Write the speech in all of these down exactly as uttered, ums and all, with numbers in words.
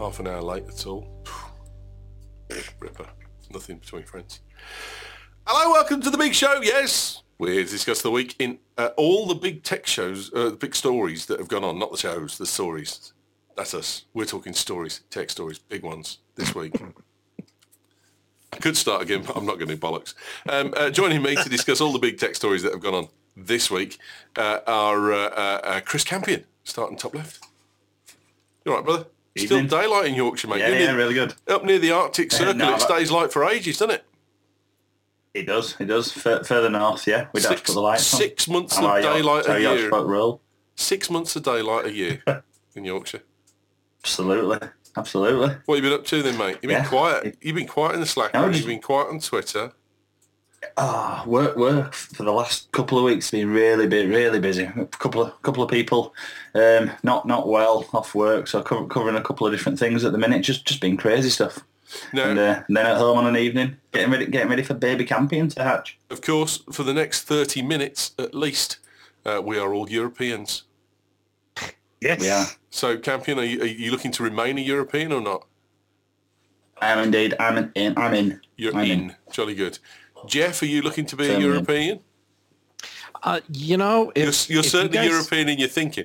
half an hour late at all. Ripper. Nothing between friends. Hello, welcome to the big show. Yes, we're to discuss the week in uh, all the big tech shows, uh, the big stories that have gone on. Not the shows, the stories. That's us. We're talking stories, tech stories, big ones this week. I could start again, but I'm not going to do bollocks. Um, uh, joining me to discuss all the big tech stories that have gone on this week uh, are uh, uh, uh, Chris Campion, starting top left. You all right, brother? Evening. Still daylight in Yorkshire, mate. Yeah, You're yeah, near, really good. Up near the Arctic Circle, no, it that- stays light for ages, doesn't it? It does, it does. F- further north, yeah. We'd have to Six, put the lights on. six months How of are you? daylight How a Yorkshire year. folk roll. Six months of daylight a year in Yorkshire. Absolutely, absolutely. What have you been up to then, mate? You've been Yeah. quiet. You've been quiet in the Slack. No, You've just- been quiet on Twitter. Ah, work, work for the last couple of weeks been really, bit, really busy. A couple of couple of people, um, not not well off work, so co- covering a couple of different things at the minute. Just just been crazy stuff. Now, And, uh, and then at home on an evening, getting ready, getting ready for baby Campion to hatch. of course, for the next thirty minutes at least, uh, we are all Europeans. Yes. We are. So, Campion, are you, are you looking to remain a European or not? I'm indeed. I'm in. I'm in. You're I'm in. Jolly good. Jeff, are you looking to be a Certainly in. European? Uh, you know, You're, if, you're if certainly you guys, European in your thinking.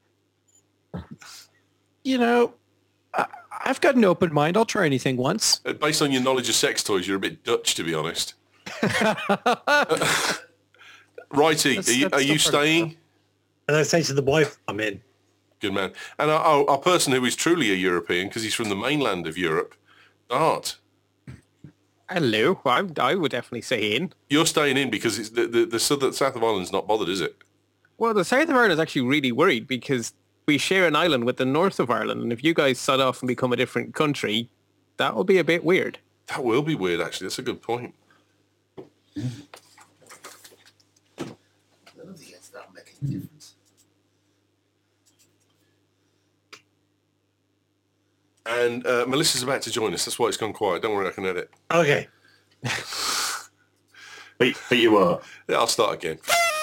You know, I, I've got an open mind. I'll try anything once. Uh, Based on your knowledge of sex toys, you're a bit Dutch, to be honest. Righty, That's- are you, that's are you still pretty staying? And I say to the wife, I'm in. Good man. And our, our, our person who is truly a European, because he's from the mainland of Europe, Art. Hello, I'm, I would definitely say in. You're staying in because it's the, the, the south, south of Ireland's not bothered, is it? Well, the south of Ireland is actually really worried because we share an island with the north of Ireland, and if you guys sod off and become a different country, that will be a bit weird. That will be weird, actually. That's a good point. I don't think it's that making a difference. And uh, Melissa's about to join us. That's why it's gone quiet. Don't worry, I can edit. Okay. But, but you were. Yeah, I'll start again.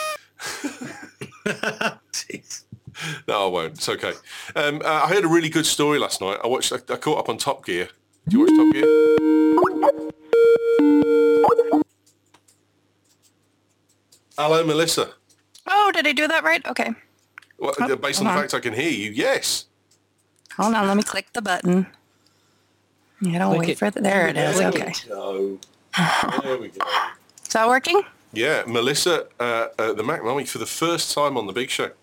Jeez. No, I won't. It's okay. Um, uh, I heard a really good story last night. I watched. I, I caught up on Top Gear. Do you watch Top Gear? Hello, Melissa. Oh, did I do that right? Okay. Well, Oh, based on the hold on. fact I can hear you, yes. Hold on, let me click the button. Yeah, don't Click wait it. for it. There it is. There Okay. we go. There we go. Is that working? Yeah, Melissa, uh, uh, the Mac Mummy, for the first time on the Big Show.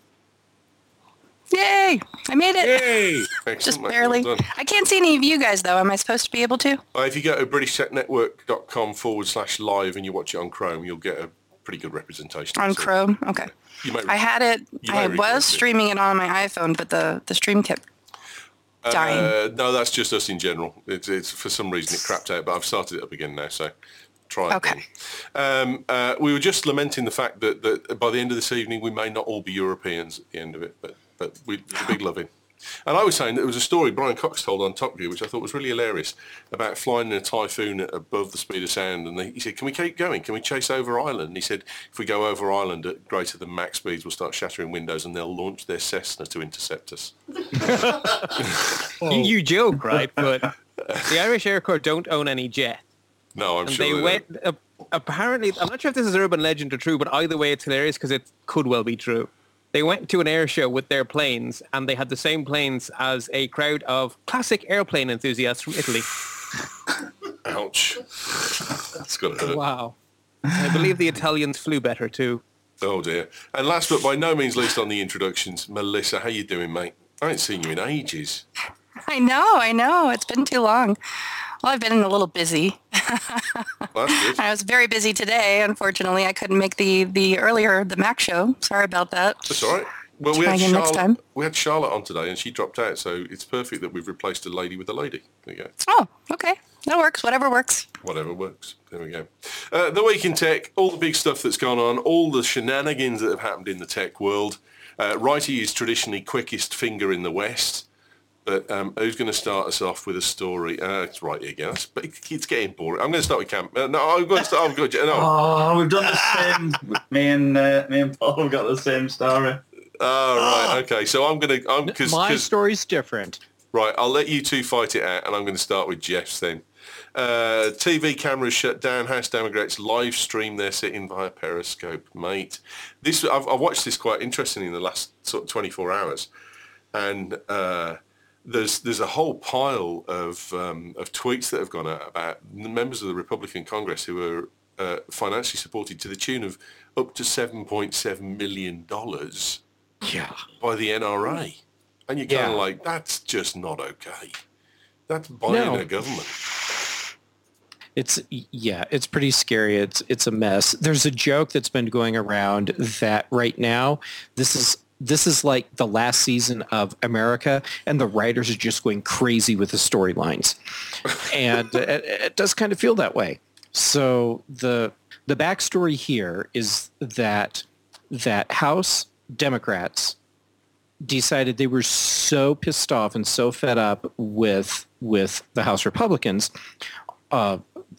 Yay! I made it. Yay! Excellent, Just mate. barely. Well done. I can't see any of you guys though. Am I supposed to be able to? Uh, if you go to britishtechnetwork.com forward slash live and you watch it on Chrome, you'll get a pretty good representation. On So Chrome? Okay. You may, I had it. You may I record was it. streaming it on my iPhone, but the the stream kept dying. Uh, no, that's just us in general. It's, it's for some reason it crapped out, but I've started it up again now, so try it. Okay. again. Um, uh, we were just lamenting the fact that, that by the end of this evening we may not all be Europeans at the end of it, but but we, there's a big loving. And I was saying that there was a story Brian Cox told on Top Gear, which I thought was really hilarious, about flying in a typhoon at above the speed of sound. And they, he said, can we keep going? Can we chase over Ireland? And he said, if we go over Ireland at greater than max speeds, we'll start shattering windows and they'll launch their Cessna to intercept us. You, you joke, right? But the Irish Air Corps don't own any jet. No, I'm And sure they they went, uh, apparently, I'm not sure if this is urban legend or true, but either way it's hilarious because it could well be true. They went to an air show with their planes and they had the same planes as a crowd of classic airplane enthusiasts from Italy. don't. Ouch. That's got to hurt. Wow. I believe the Italians flew better too. Oh dear. And last but by no means least on the introductions, Melissa, how you doing, mate? I ain't seen you in ages. I know, I know. It's been too long. Well, I've been a little busy. Well, that's good. I was very busy today. Unfortunately, I couldn't make the the earlier the Mac show. Sorry about that. That's all right. Well, we Try had, again next Charlotte, time. we had Charlotte on today and she dropped out, so it's perfect that we've replaced a lady with a lady. There you go. Oh, okay. That works. Whatever works. Whatever works. There we go. Uh, the Week in Tech, all the big stuff that's gone on, all the shenanigans that have happened in the tech world. Uh, Righty is traditionally quickest finger in the West. But um, who's going to start us off with a story? Uh, it's Righty again. It's, it's getting boring. I'm going to start with Camp. Uh, no, I'm going to start. I'm going to, no. Oh, we've done the same. me and uh, me and Paul have got the same story. Oh, right. Okay. So I'm going to... I'm because My story's different. Right, I'll let you two fight it out, and I'm going to start with Jeff's then. Uh, T V cameras shut down. House Democrats live stream their sitting via Periscope, mate. This I've, I've watched this quite interestingly in the last sort of twenty-four hours, and uh, there's there's a whole pile of um, of tweets that have gone out about the members of the Republican Congress who are uh, financially supported to the tune of up to seven point seven million dollars Yeah. by the N R A. And you're kind Yeah. of like, that's just not okay. That's buying No. a government. It's yeah, it's pretty scary. It's it's a mess. There's a joke that's been going around that right now this is this is like the last season of America, and the writers are just going crazy with the storylines, and it, it does kind of feel that way. So the the backstory here is that that House Democrats decided they were so pissed off and so fed up with with the House Republicans uh,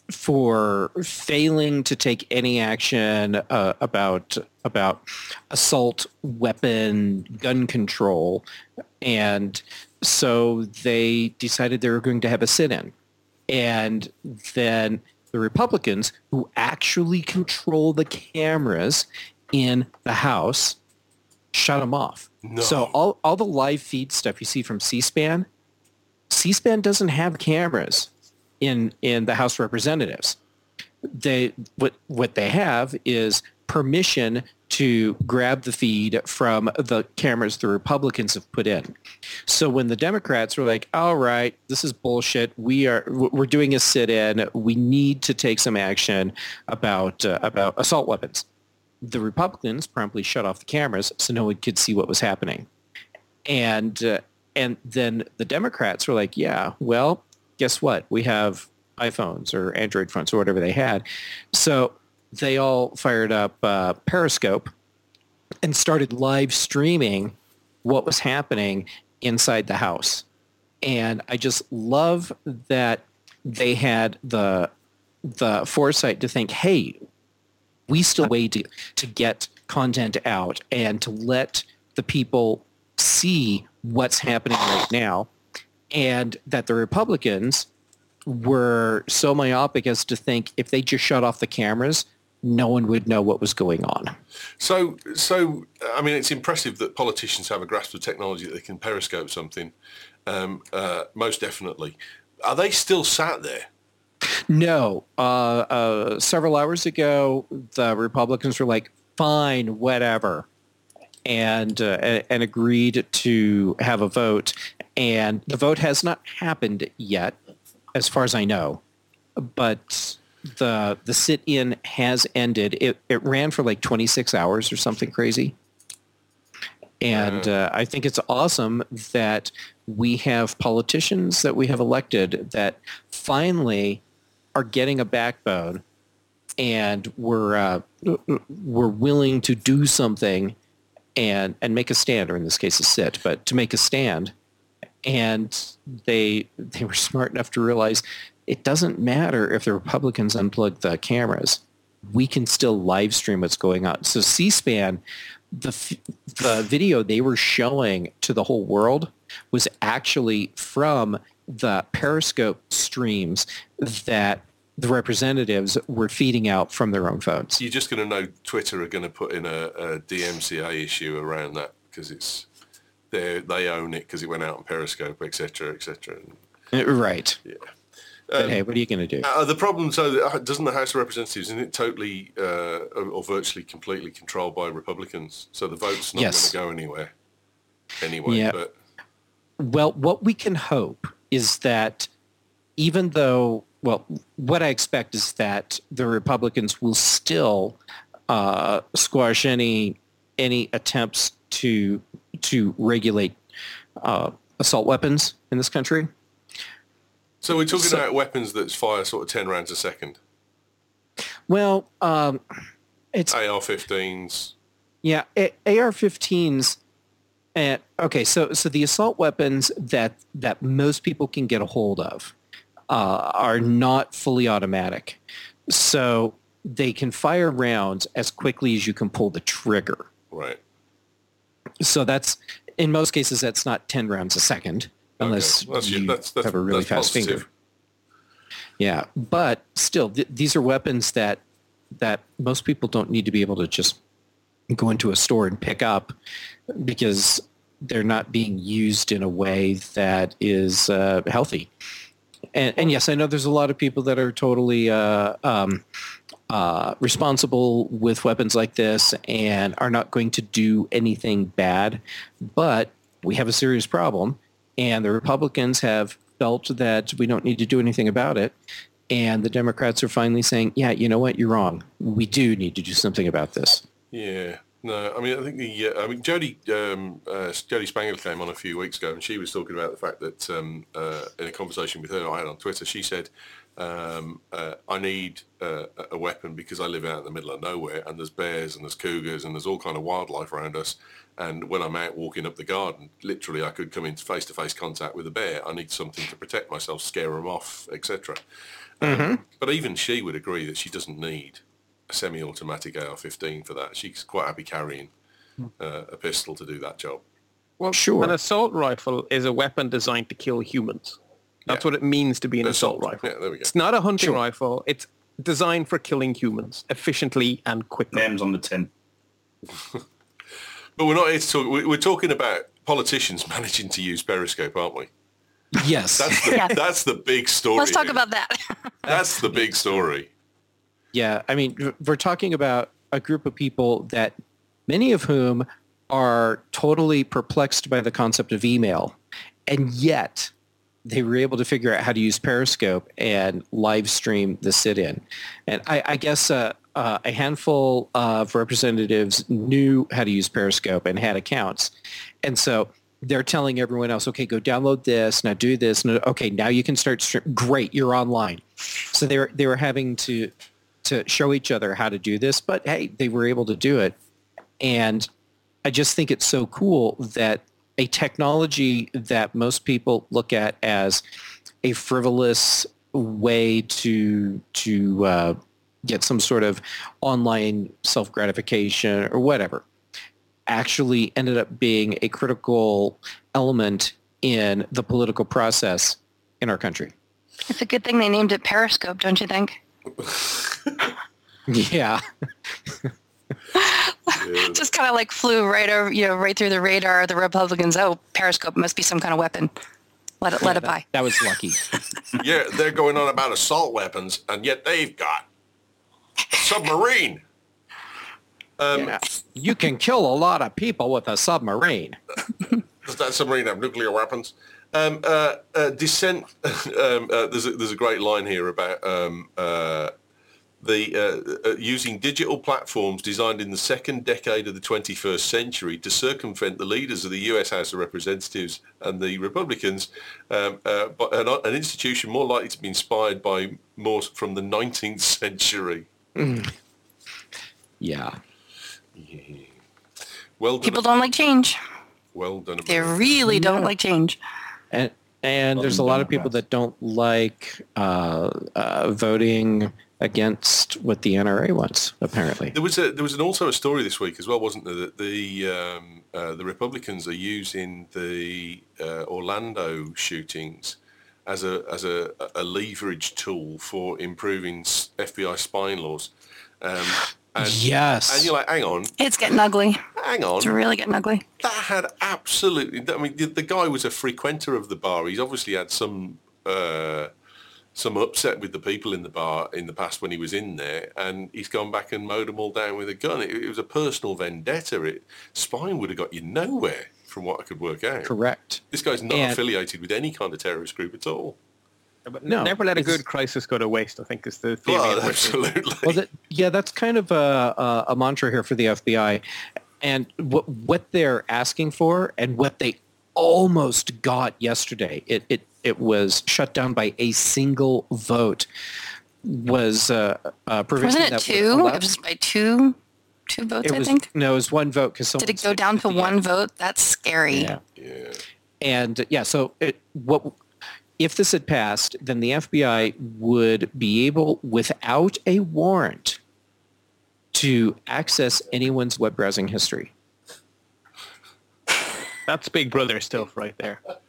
for failing to take any action uh, about about assault weapon gun control, and so they decided they were going to have a sit-in, and then the Republicans, who actually control the cameras in the House, shut them off. No. So all, all the live feed stuff you see from C-SPAN, C-SPAN doesn't have cameras in in the House of Representatives. They what what they have is permission to grab the feed from the cameras the Republicans have put in. So when the Democrats were like, all right, this is bullshit. We are we're doing a sit-in. We need to take some action about uh, about assault weapons. The Republicans promptly shut off the cameras so no one could see what was happening. And uh, and then the Democrats were like, yeah, well, guess what? We have iPhones or Android phones or whatever they had. So they all fired up uh, Periscope and started live streaming what was happening inside the House. And I just love that they had the the foresight to think, hey, we still way to, to get content out and to let the people see what's happening right now, and that the Republicans were so myopic as to think if they just shut off the cameras, no one would know what was going on. So, so I mean, it's impressive that politicians have a grasp of technology that they can periscope something. Um, uh, most definitely. Are they still sat there? No. Uh, uh, several hours ago, the Republicans were like, fine, whatever, and uh, and agreed to have a vote. And the vote has not happened yet, as far as I know. But the the sit-in has ended. It, it ran for like twenty-six hours or something crazy. And uh, I think it's awesome that we have politicians that we have elected that finally are getting a backbone, and we're uh, we're willing to do something and and make a stand, or in this case a sit, but to make a stand. And they they were smart enough to realize it doesn't matter if the Republicans unplug the cameras. We can still live stream what's going on. So C-SPAN, the the video they were showing to the whole world was actually from the Periscope streams that the representatives were feeding out from their own phones. You're just going to know Twitter are going to put in a, a D M C A issue around that because it's they they own it because it went out on Periscope, et cetera, et cetera. Right. Yeah. But Um, hey, what are you going to do? Uh, the problem, so uh, doesn't the House of Representatives, isn't it totally uh, or, or virtually completely controlled by Republicans? So the vote's not Yes. going to go anywhere anyway. Yeah. But Well, what we can hope is that even though, well, what I expect is that the Republicans will still uh, squash any any attempts to to regulate uh, assault weapons in this country. so we're talking So- about weapons that fire sort of ten rounds a second, Well, um, it's A R fifteens. yeah, A- AR-15s. And okay, so so the assault weapons that that most people can get a hold of uh, are not fully automatic, so they can fire rounds as quickly as you can pull the trigger. Right. So that's in most cases that's not ten rounds a second, unless Okay. Well, that's, you that's, that's, have a really that's fast positive. finger. Yeah, but still, th- these are weapons that that most people don't need to be able to just go into a store and pick up because they're not being used in a way that is uh, healthy. And, and yes, I know there's a lot of people that are totally uh, um, uh, responsible with weapons like this and are not going to do anything bad. But we have a serious problem, and the Republicans have felt that we don't need to do anything about it. And the Democrats are finally saying, yeah, you know what? You're wrong. We do need to do something about this. Yeah. No, I mean, I think the, uh, I mean, Jodie, um, uh, Jodie Spangler came on a few weeks ago, and she was talking about the fact that um, uh, in a conversation with her I had on Twitter, she said, um, uh, I need uh, a weapon because I live out in the middle of nowhere, and there's bears and there's cougars and there's all kind of wildlife around us. And when I'm out walking up the garden, literally I could come into face-to-face contact with a bear. I need something to protect myself, scare them off, et cetera. Um, mm-hmm. But even she would agree that she doesn't need a semi-automatic A R fifteen for that. She's quite happy carrying uh, a pistol to do that job. Well, sure. An assault rifle is a weapon designed to kill humans. That's Yeah. what it means to be an assault, Assault. rifle. Yeah, there we go. It's not a hunting Sure. rifle. It's designed for killing humans efficiently and quickly. Names on the tin. But we're not here to talk. we- We're talking about politicians managing to use Periscope, aren't we? Yes. That's the, Yeah. that's the big story. Let's talk here. about that. That's the big story. Yeah, I mean, we're talking about a group of people that many of whom are totally perplexed by the concept of email, and yet they were able to figure out how to use Periscope and live stream the sit-in. And I, I guess uh, uh, a handful of representatives knew how to use Periscope and had accounts. And so they're telling everyone else, okay, go download this, now do this. Now, okay, now you can start stream. Great, you're online. So they were, they were having to to show each other how to do this, but hey, they were able to do it. And I just think it's so cool that a technology that most people look at as a frivolous way to to uh, get some sort of online self-gratification or whatever actually ended up being a critical element in the political process in our country. It's a good thing they named it Periscope, don't you think? Yeah. Just kind of like flew right over, you know, right through the radar of the Republicans. Oh, Periscope must be some kind of weapon. Let it, let it by. That was lucky. Yeah, they're going on about assault weapons, and yet they've got a submarine. Um, Yeah. You can kill a lot of people with a submarine. Does that submarine have nuclear weapons? Um, uh, uh, dissent. um, uh, there's a, there's a great line here about um, uh, the uh, uh, using digital platforms designed in the second decade of the twenty-first century to circumvent the leaders of the U S House of Representatives and the Republicans, um, uh, but an, an institution more likely to be inspired by more from the nineteenth century. Yeah. Well done. People don't like change. Well done. They America. really don't like change. And and there's a lot of people that don't like uh, uh, voting against what the N R A wants, apparently. There was a there was an, also a story this week as well, wasn't there? That the um, uh, the Republicans are using the uh, Orlando shootings as a as a, a leverage tool for improving s- F B I spying laws. Um, and, Yes. and you're like, hang on, It's getting ugly. hang on. It's really getting ugly. That had absolutely. I mean, the, the guy was a frequenter of the bar. He's obviously had some uh, some upset with the people in the bar in the past when he was in there, and he's gone back and mowed them all down with a gun. It, it was a personal vendetta. It, spying would have got you nowhere, from what I could work out. Correct. This guy's not And- affiliated with any kind of terrorist group at all. But No, never let a it's- good crisis go to waste, I think, is the theory. Well, of it. absolutely. Well, that, yeah, that's kind of a, a, a mantra here for the F B I. And what, what they're asking for and what they almost got yesterday, it, it, it was shut down by a single vote, was uh, uh, provision Wasn't it that two? would allow- It was by two, two votes, it was, I think. No, it was one vote. Cause Did it go down to one vote? That's scary. Yeah. Yeah. And yeah, so it, what if this had passed, then the F B I would be able, without a warrant, to access anyone's web browsing history. That's Big Brother stuff right there.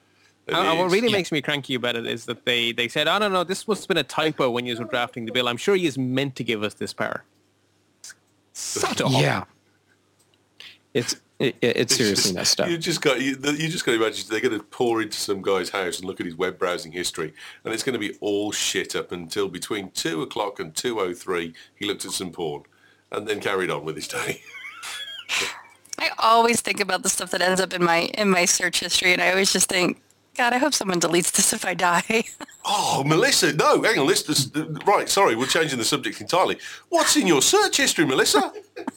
It Uh, what is. really makes me cranky about it is that they, they said, oh, no, no, this must have been a typo when you were drafting the bill. I'm sure he is meant to give us this power. Shut up. Yeah. It's it, it's seriously just- messed up. You just got you, you just got to imagine they're going to pour into some guy's house and look at his web browsing history, and it's going to be all shit up until between two o'clock and two o three. He looked at some porn, and then carried on with his day. I always think about the stuff that ends up in my in my search history, and I always just think, God, I hope someone deletes this if I die. Oh, Melissa, no, hang on, let's just, right, sorry, we're changing the subject entirely. What's in your search history, Melissa?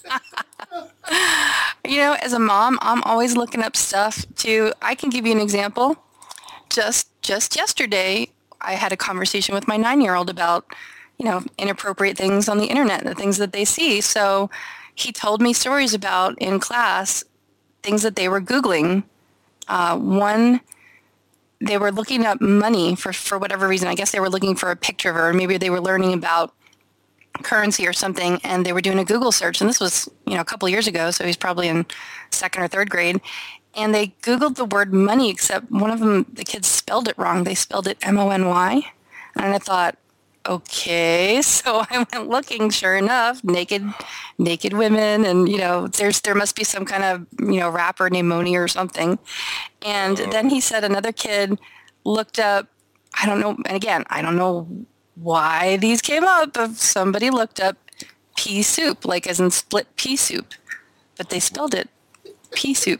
You know, as a mom, I'm always looking up stuff to, I can give you an example. Just just yesterday, I had a conversation with my nine-year-old about, you know, inappropriate things on the internet, the things that they see. So he told me stories about, in class, things that they were Googling. Uh, one, they were looking up money for, for whatever reason. I guess they were looking for a picture of her, or maybe they were learning about currency or something, and they were doing a Google search. And this was, you know, a couple of years ago, so he's probably in second or third grade. And they Googled the word money, except one of them, the kids spelled it wrong. They spelled it M O N Y. And I thought, okay. So I went looking, sure enough, naked, naked women. And, you know, there's, there must be some kind of, you know, rapper named Moni or something. And then he said another kid looked up, I don't know, and again, I don't know why these came up, but somebody looked up pea soup, like as in split pea soup, but they spelled it pea soup.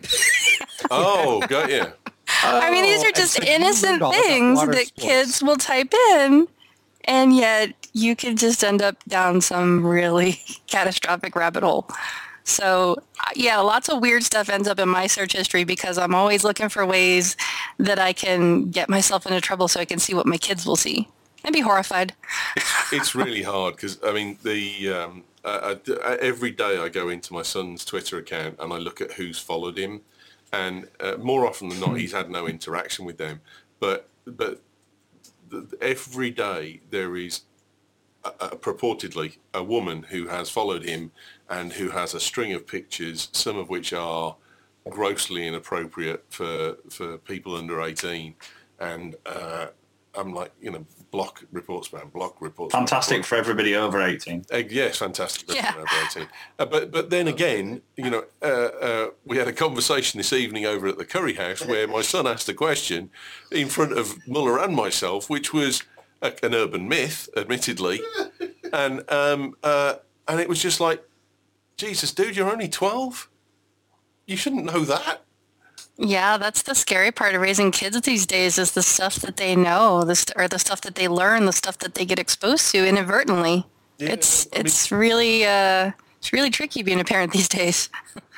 Oh, got you. I mean, these are and just so you innocent learned all about things water that sports. kids will type in, and yet you could just end up down some really catastrophic rabbit hole. So, uh, yeah, lots of weird stuff ends up in my search history because I'm always looking for ways that I can get myself into trouble so I can see what my kids will see. I'd be horrified. It's really hard because, I mean, the um, uh, uh, every day I go into my son's Twitter account and I look at who's followed him, and uh, more often than not, he's had no interaction with them. But but the, every day there is a, a, purportedly a woman who has followed him and who has a string of pictures, some of which are grossly inappropriate for for people under eighteen, and uh, I'm like, you know, block reports, man, block reports. Fantastic reports. for everybody over eighteen. Uh, yes, fantastic. Yeah. over eighteen. Uh, but but then again, you know, uh, uh, we had a conversation this evening over at the Curry House where my son asked a question in front of Muller and myself, which was a, an urban myth, admittedly, and um, uh, and it was just like, Jesus, dude, you're only twelve. You shouldn't know that. Yeah, that's the scary part of raising kids these days is the stuff that they know, the st- or the stuff that they learn, the stuff that they get exposed to inadvertently. Yeah, it's I mean- it's really uh, it's really tricky being a parent these days.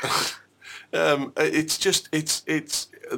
Um, it's just it's it's uh,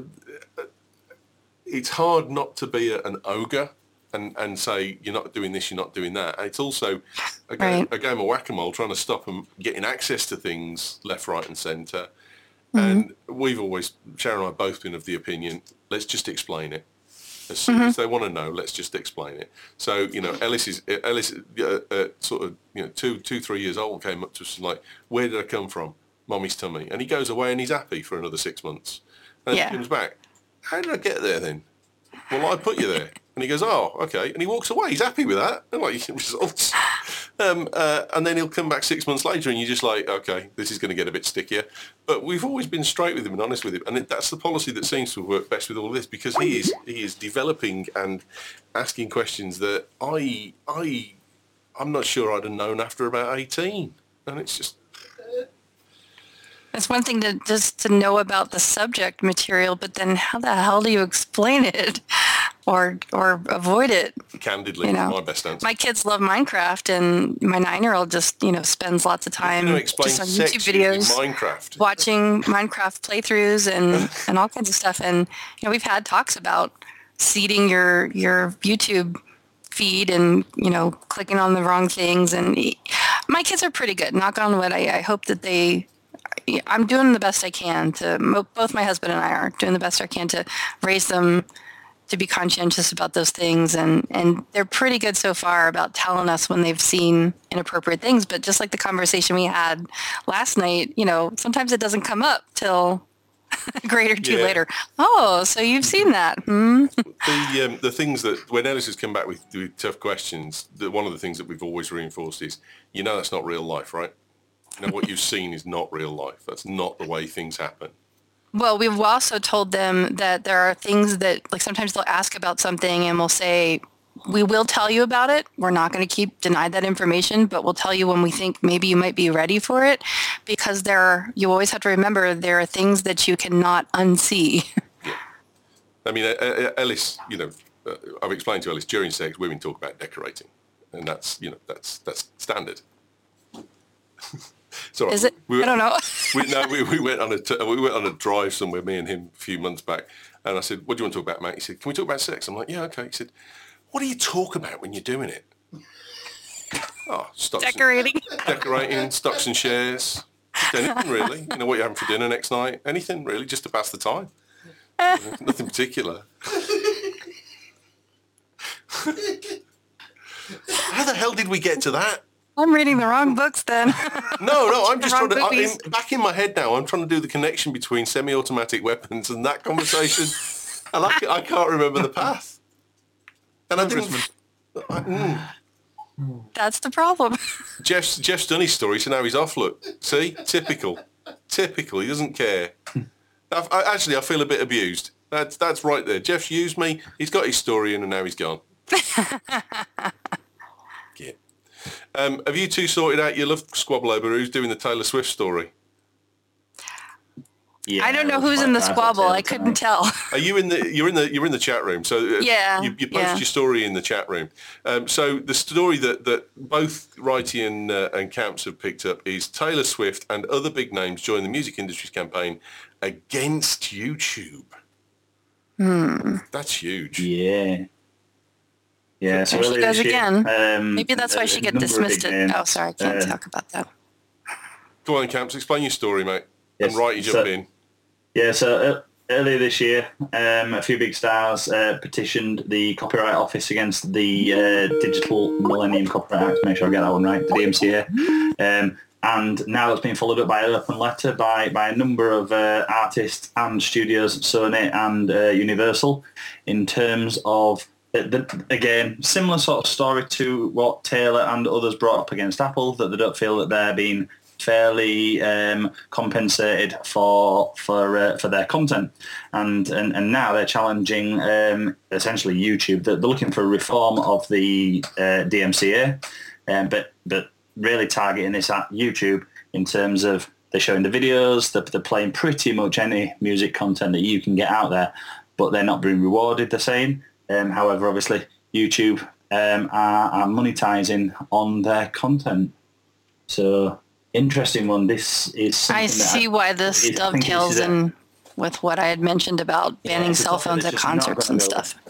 it's hard not to be a, an ogre and, and say you're not doing this, you're not doing that. It's also a game, Right. a game of whack-a-mole, trying to stop them getting access to things left, right, and centre. And we've always, Sharon and I have both been of the opinion, let's just explain it. As soon as they want to know, let's just explain it. So, you know, Ellis is Ellis, uh, uh, sort of, you know, two, two, three years old, came up to us and like, where did I come from? Mommy's tummy. And he goes away and he's happy for another six months. And Yeah. he comes back. How did I get there then? Well, I put you there. And he goes, oh, okay. And he walks away. He's happy with that. And like, results. Um, uh, and then he'll come back six months later and you're just like, okay, this is going to get a bit stickier. But we've always been straight with him and honest with him. And it, that's the policy that seems to have worked best with all of this, because he is he is developing and asking questions that I, I, I'm not sure I'd have known after about eighteen. And it's just, It's one thing to just to know about the subject material, but then how the hell do you explain it or or avoid it? candidly, You know, my best answer. My kids love Minecraft, and my nine-year-old just, you know, spends lots of time You're going to explain just on sex YouTube using videos, Minecraft. watching Minecraft playthroughs and, and all kinds of stuff. And, you know, we've had talks about seeding your, your YouTube feed and, you know, clicking on the wrong things. And my kids are pretty good. Knock on wood. I, I hope that they... I'm doing the best I can to, mo- both my husband and I are doing the best I can to raise them to be conscientious about those things. And, and they're pretty good so far about telling us when they've seen inappropriate things. But just like the conversation we had last night, you know, sometimes it doesn't come up till A grade or two Yeah. later. Oh, so you've seen that. Hmm? The um, the things that when Ellis has come back with, with tough questions, the, one of the things that we've always reinforced is, you know, that's not real life, right? You know, what you've seen is not real life. That's not the way things happen. Well, we've also told them that there are things that, like, sometimes they'll ask about something and we'll say, we will tell you about it. We're not going to keep denied that information, but we'll tell you when we think maybe you might be ready for it, because there are, you always have to remember there are things that you cannot unsee. I mean, uh, uh, Ellis, you know, uh, I've explained to Ellis, during sex, women talk about decorating, and that's, you know, that's that's standard. So Is it? We, I don't know. we, no, we, we went on a t- we went on a drive somewhere, me and him, a few months back, and I said, "What do you want to talk about, Matt?" He said, "Can we talk about sex?" I'm like, "Yeah, okay." He said, "What do you talk about when you're doing it?" Oh, stocks Decorating. and, decorating, stocks and shares, just anything really. You know, what you're having for dinner next night, anything really, just to pass the time. Nothing particular. How the hell did we get to that? I'm reading the wrong books then. No, no, I'm just Wrong trying to, I, movies. in, back in my head now, I'm trying to do the connection between semi-automatic weapons and that conversation, and I, ca- I can't remember the path. And I didn't... I, mm. That's the problem. Jeff's, Jeff's done his story, so now he's off, look. See? Typical. Typical. He doesn't care. I, I, actually, I feel a bit abused. That's, that's right there. Jeff's used me, he's got his story in, and now he's gone. Yeah. Um, have you two sorted out your love squabble over who's doing the Taylor Swift story? Yeah, I don't know it was who's quite in the bad, squabble. I'd I say, couldn't tonight. tell. Are you in the? You're in the. You're in the chat room. So uh, Yeah, you, you post yeah. your story in the chat room. Um, so the story that, that both Righty and uh, and Camps have picked up is Taylor Swift and other big names join the music industry's campaign against YouTube. Hmm. That's huge. Yeah. Yeah, so There she earlier goes this year, again. um, Maybe that's why a- she a get number of dismissed. big It. names, Oh, sorry, I can't uh, talk about that. Go on, Camps. Explain your story, mate. Yes, And Righty so- jump in. Yeah, so uh, earlier this year, um, a few big stars uh, petitioned the Copyright Office against the uh, Digital Millennium Copyright Act, make sure I get that one right, the D M C A. Um, and now it's been followed up by an open letter by, by a number of uh, artists and studios, Sony and uh, Universal, in terms of, uh, the, again, similar sort of story to what Taylor and others brought up against Apple, that they don't feel that they're being fairly um, compensated for for uh, for their content, and, and and now they're challenging um, essentially YouTube. They're looking for a reform of the uh, D M C A, um, but but really targeting this at YouTube in terms of they're showing the videos, they're, they're playing pretty much any music content that you can get out there, but they're not being rewarded the same. Um, however, obviously YouTube um, are, are monetizing on their content, so. Interesting one. This is. I something that see why this is- I think this dovetails is a- in with what I had mentioned about Yeah, banning it's a cell topic phones that's at just not concerts gonna and go. stuff.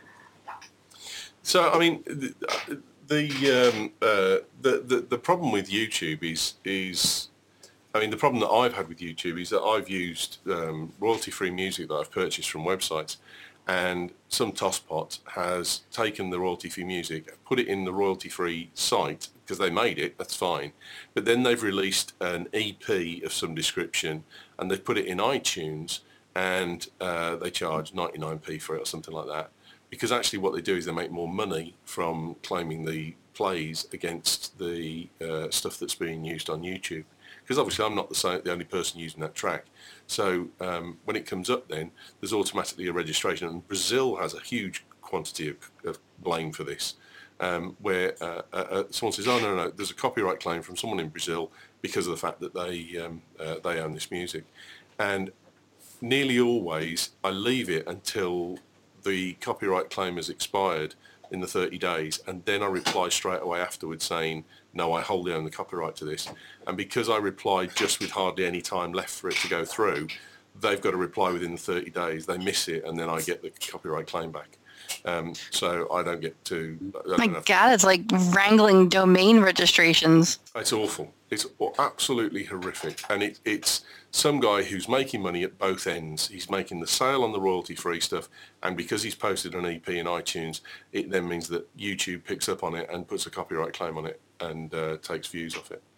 So I mean, the the, um, uh, the the the problem with YouTube is is, I mean, the problem that I've had with YouTube is that I've used um, royalty-free music that I've purchased from websites, and some tosspot has taken the royalty-free music, put it in the royalty-free site because they made it. That's fine, but then they've released an E P of some description, and they've put it in iTunes, and uh, they charge ninety-nine p for it or something like that. Because actually what they do is they make more money from claiming the plays against the uh, stuff that's being used on YouTube. Because obviously I'm not the, same, the only person using that track. So um, when it comes up then, there's automatically a registration. And Brazil has a huge quantity of, of blame for this, um, where uh, uh, someone says, oh, no, no, no, there's a copyright claim from someone in Brazil because of the fact that they, um, uh, they own this music. And nearly always I leave it until the copyright claim has expired in the thirty days, and then I reply straight away afterwards saying, no, I wholly own the copyright to this. And because I replied just with hardly any time left for it to go through, they've got to reply within the thirty days. They miss it, and then I get the copyright claim back. Um, so I don't get to... I don't My have- God, it's like wrangling domain registrations. It's awful. It's absolutely horrific. And it, it's some guy who's making money at both ends. He's making the sale on the royalty-free stuff, and because he's posted an E P in iTunes, it then means that YouTube picks up on it and puts a copyright claim on it and uh, takes views off it.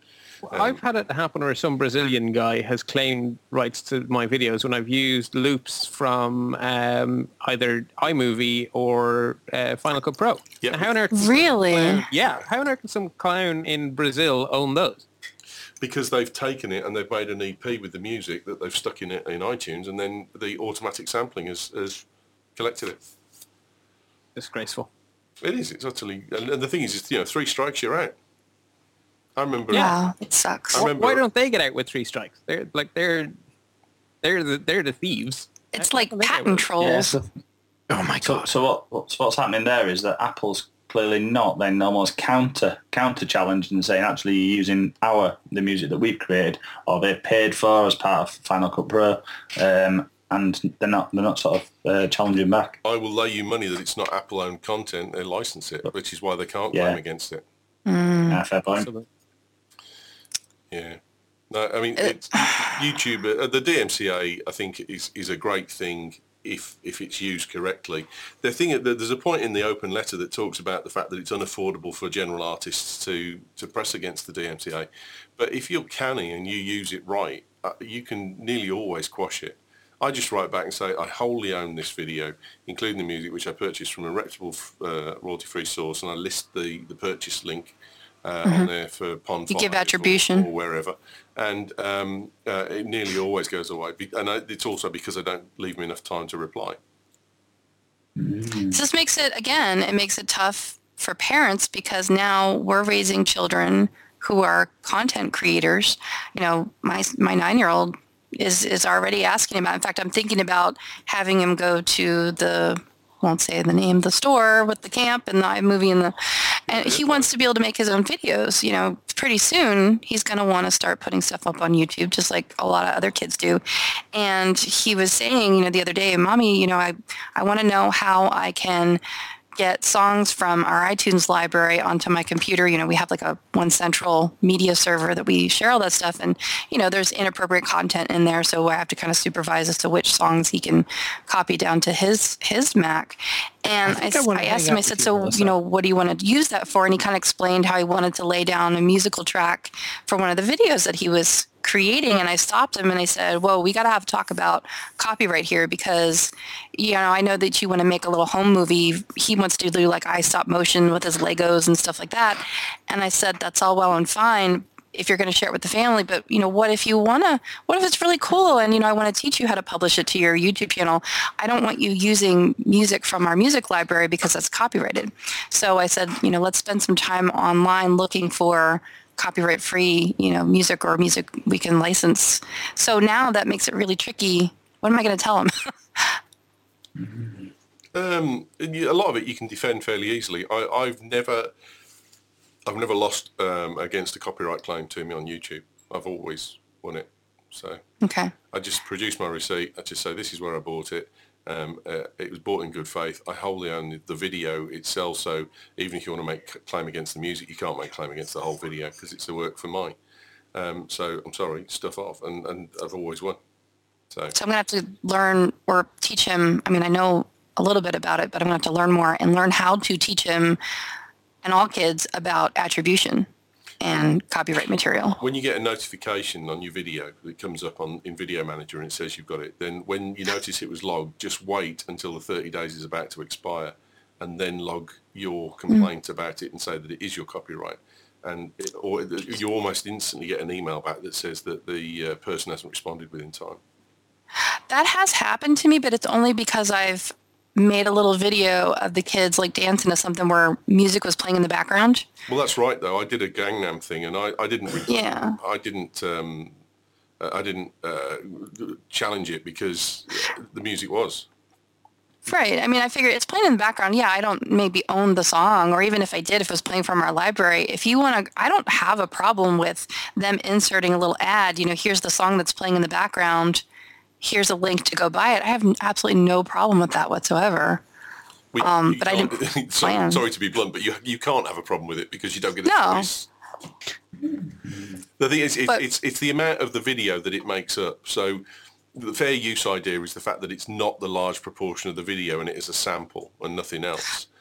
I've had it happen where some Brazilian guy has claimed rights to my videos when I've used loops from um, either iMovie or uh, Final Cut Pro. Yep. Now, how on earth? does Really? some clown- yeah. How on earth can some clown in Brazil own those? Because they've taken it and they've made an E P with the music that they've stuck in it in iTunes, and then the automatic sampling has, has collected it. Disgraceful. It is. It's utterly. And, and the thing is, is, you know, three strikes, you're out. I remember. Wow, it sucks. I Why- remember- Why don't they get out with three strikes? They're like they're they're the they're the thieves. It's How like can they get away patent with it? trolls. Yeah, so, Oh my so, god. so what, what's, what's happening there is that Apple's clearly not then almost counter counter challenged and saying actually you're using our the music that we've created or they've paid for as part of Final Cut Pro, um, and they're not they're not sort of uh, challenging back. I will lay you money that it's not Apple-owned content. They license it, which is why they can't Yeah. claim against it. Yeah, fair point. So Yeah. No, I mean, it's, YouTube, uh, the D M C A, I think, is, is a great thing if if it's used correctly. The thing, there's a point in the open letter that talks about the fact that it's unaffordable for general artists to, to press against the D M C A. But if you're canny and you use it right, uh, you can nearly always quash it. I just write back and say, I wholly own this video, including the music, which I purchased from a reputable uh, royalty-free source, and I list the, the purchase link uh, on there for Pond You give five attribution. or, or wherever. And um, uh, it nearly always goes away. Be- And I, it's also because I don't leave me enough time to reply. So this makes it, again, it makes it tough for parents because now we're raising children who are content creators. You know, my my nine-year-old is, is already asking about, in fact, I'm thinking about having him go to the, won't say the name, the store with the camp and the iMovie and the, and he wants to be able to make his own videos. You know, pretty soon he's going to want to start putting stuff up on YouTube, just like a lot of other kids do. And he was saying, you know, the other day, Mommy, you know, I, I want to know how I can get songs from our iTunes library onto my computer. You know, we have like a one central media server that we share all that stuff. And, you know, there's inappropriate content in there. So I have to kind of supervise as to which songs he can copy down to his, his Mac. And I, think I s- wanna I hang asked out him, I with said, you, so, Melissa. you know, what do you want to use that for? And he kind of explained how he wanted to lay down a musical track for one of the videos that he was creating. And I stopped him and I said, well, we got to have a talk about copyright here because, you know, I know that you want to make a little home movie. He wants to do like I stop motion with his Legos and stuff like that. And I said, that's all well and fine if you're going to share it with the family, but you know, what if you want to, what if it's really cool and, you know, I want to teach you how to publish it to your YouTube channel. I don't want you using music from our music library because that's copyrighted. So I said, you know, let's spend some time online looking for copyright free, you know, music or music we can license. So now that makes it really tricky. What am I going to tell him? Um, and you- a lot of it you can defend fairly easily. I, I've never, I've never lost um, against a copyright claim to me on YouTube. I've always won it. So Okay. I just produce my receipt. I just say this is where I bought it. Um, uh, it was bought in good faith. I wholly own the video itself. So even if you want to make a claim against the music, you can't make a claim against the whole video because it's a work for mine. Um, so I'm sorry, stuff off. And, and I've always won. So So I'm going to have to learn or teach him. I mean, I know a little bit about it, but I'm going to have to learn more and learn how to teach him and all kids about attribution and copyright material. when you get a notification on your video that comes up on in Video Manager and it says you've got it, then when you notice it was logged, just wait until the thirty days is about to expire and then log your complaint about it and say that it is your copyright. And it, or you almost instantly get an email back that says that the uh, person hasn't responded within time. That has happened to me, but it's only because I've made a little video of the kids like dancing to something where music was playing in the background. Well, that's right though. I did a Gangnam thing and I, I didn't re- Yeah. I didn't um, I didn't uh, challenge it because the music was. Right. I mean, I figure it's playing in the background. Yeah, I don't maybe own the song, or even if I did, if it was playing from our library, if you want to, I don't have a problem with them inserting a little ad, you know, here's the song that's playing in the background. Here's a link to go buy it. I have absolutely no problem with that whatsoever. We, Um, you but I can't- didn't sorry, plan. sorry to be blunt, but you you can't have a problem with it because you don't get a No. choice. The thing is, it's, But- it's it's the amount of the video that it makes up. So the fair use idea is the fact that it's not the large proportion of the video and it is a sample and nothing else.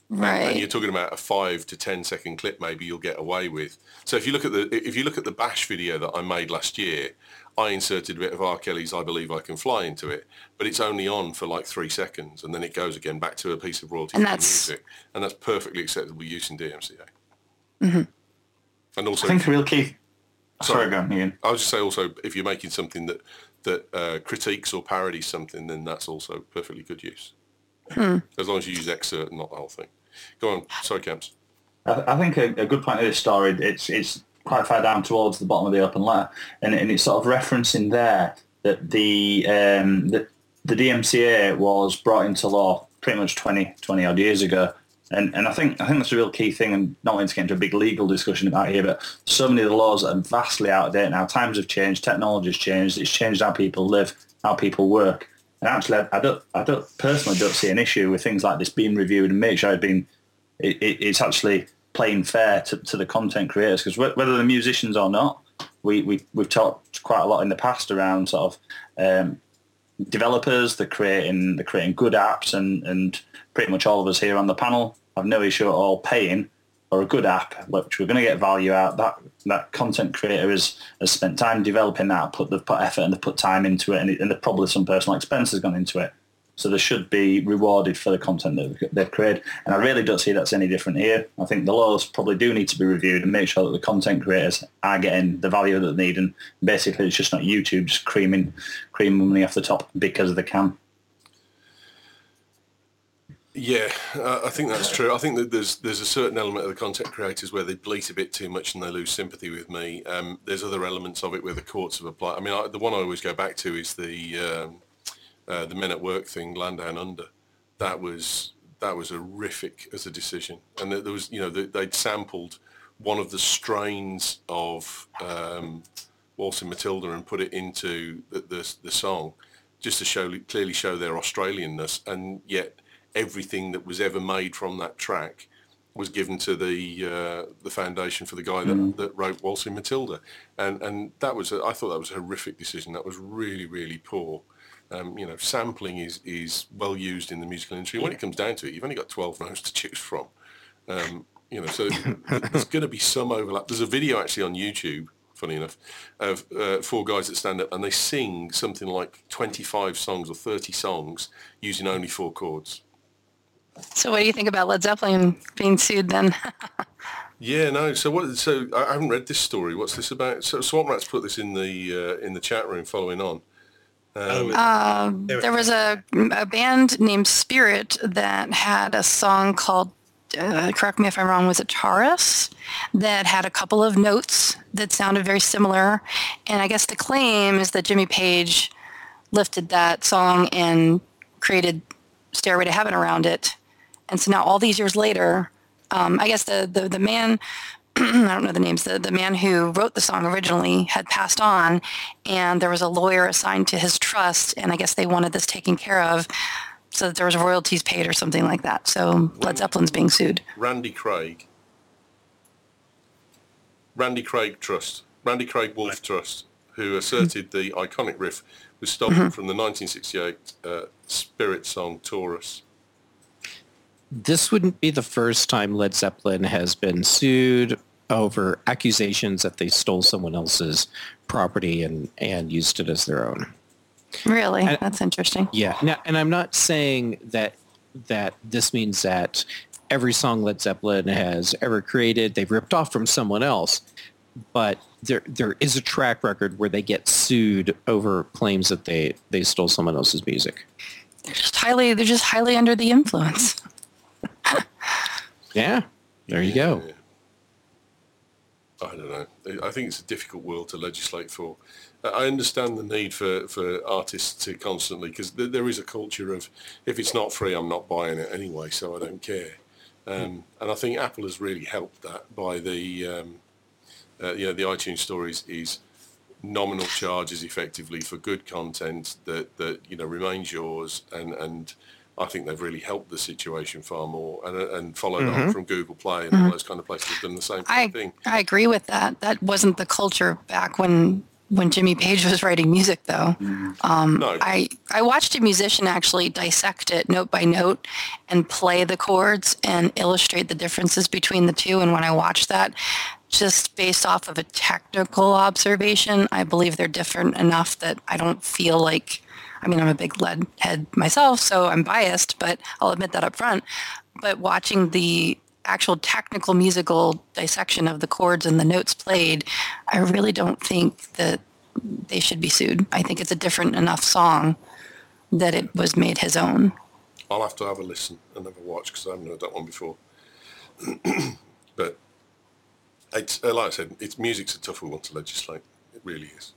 And, and Right. you're talking about a five to ten second clip maybe you'll get away with. So if you look at the if you look at the Bash video that I made last year, I inserted a bit of R. Kelly's I Believe I Can Fly into it, but it's only on for like three seconds and then it goes again back to a piece of royalty And free that's- music. And that's perfectly acceptable use in D M C A. Mm-hmm. And also, I think a real key. Sorry. Sorry, go on, Ian. I would just say also, if you're making something that that uh, critiques or parodies something, then that's also perfectly good use. Hmm. As long as you use excerpt and not the whole thing. Go on, sorry, Camps. I, I think a, a good point of this story, it's it's quite far down towards the bottom of the open letter, and, and it's sort of referencing there that the um, the, the D M C A was brought into law pretty much twenty, twenty odd years ago. And and I think I think that's a real key thing, and not wanting to get into a big legal discussion about here, but so many of the laws are vastly out of date now. Times have changed, technology's changed, it's changed how people live, how people work. And actually, I, I don't I don't personally don't see an issue with things like this being reviewed and make sure it's been it, it, it's actually playing fair to, to the content creators, because whether they're musicians or not, we we we've talked quite a lot in the past around sort of um, developers, they're creating they're creating good apps, and and pretty much all of us here on the panel have no issue at all paying for a good app, which we're going to get value out. That that content creator has, has spent time developing that, put they've put effort and they've put time into it, and, it, and there's probably some personal expense has gone into it. So they should be rewarded for the content that they've created. And I really don't see that's any different here. I think the laws probably do need to be reviewed and make sure that the content creators are getting the value that they need. And basically it's just not YouTube just creaming, creaming money off the top because they can. Yeah, uh, I think that's true. I think that there's there's a certain element of the content creators where they bleat a bit too much and they lose sympathy with me. Um, there's other elements of it where the courts have applied. I mean, I, the one I always go back to is the um, uh, the Men at Work thing, Land Down Under. That was that was horrific as a decision, and there was you know they'd sampled one of the strains of um, Waltzing Matilda and put it into the, the the song just to show clearly show their Australianness, and yet everything that was ever made from that track was given to the uh, the foundation for the guy that, mm. that wrote Waltzing Matilda, and and that was a, I thought that was a horrific decision. That was really really poor. Um, you know, sampling is is well used in the musical industry. When it comes down to it, you've only got twelve notes to choose from. Um, you know, so there's going to be some overlap. There's a video actually on YouTube, funny enough, of uh, four guys that stand up and they sing something like twenty-five songs or thirty songs using only four chords. So what do you think about Led Zeppelin being sued then? Yeah, no. So what? So I haven't read this story. What's this about? So Swamp Rat's put this in the uh, in the chat room. Following on, um, uh, there was a a band named Spirit that had a song called, uh, correct me if I'm wrong, was it Taurus? That had a couple of notes that sounded very similar, and I guess the claim is that Jimmy Page lifted that song and created Stairway to Heaven around it. And so now all these years later, um, I guess the, the, the man, I don't know the names, the, the man who wrote the song originally had passed on, and there was a lawyer assigned to his trust, and I guess they wanted this taken care of so that there was royalties paid or something like that. So Led Zeppelin's being sued. Randy Craig. Randy Craig Trust. Randy Craig Wolf Trust, who asserted the iconic riff was stolen mm-hmm. from the nineteen sixty-eight uh, Spirit song Taurus. This wouldn't be the first time Led Zeppelin has been sued over accusations that they stole someone else's property and, and used it as their own. Really? And, That's interesting. Yeah. Now, and I'm not saying that that this means that every song Led Zeppelin has ever created, they've ripped off from someone else. But there there is a track record where they get sued over claims that they, they stole someone else's music. They're just highly they're just highly under the influence. Yeah, there you go. Yeah. I don't know. I think it's a difficult world to legislate for. I understand the need for, for artists to constantly, because th- there is a culture of, if it's not free, I'm not buying it anyway, so I don't care. Um, and I think Apple has really helped that by the, um, uh, you know, the iTunes Store is, is nominal charges effectively for good content that, that you know, remains yours, and, and I think they've really helped the situation far more, and and followed mm-hmm. on from Google Play and mm-hmm. all those kind of places have done the same kind I, of thing. I agree with that. That wasn't the culture back when when Jimmy Page was writing music, though. Um, No. I, I watched a musician actually dissect it note by note and play the chords and illustrate the differences between the two. And when I watched that, just based off of a technical observation, I believe they're different enough that I don't feel like, I mean, I'm a big lead head myself, so I'm biased, but I'll admit that up front. But watching the actual technical musical dissection of the chords and the notes played, I really don't think that they should be sued. I think it's a different enough song that it was made his own. I'll have to have a listen and have a watch because I haven't heard that one before. But it's, uh, like I said, it's music's a tougher one to legislate. It really is.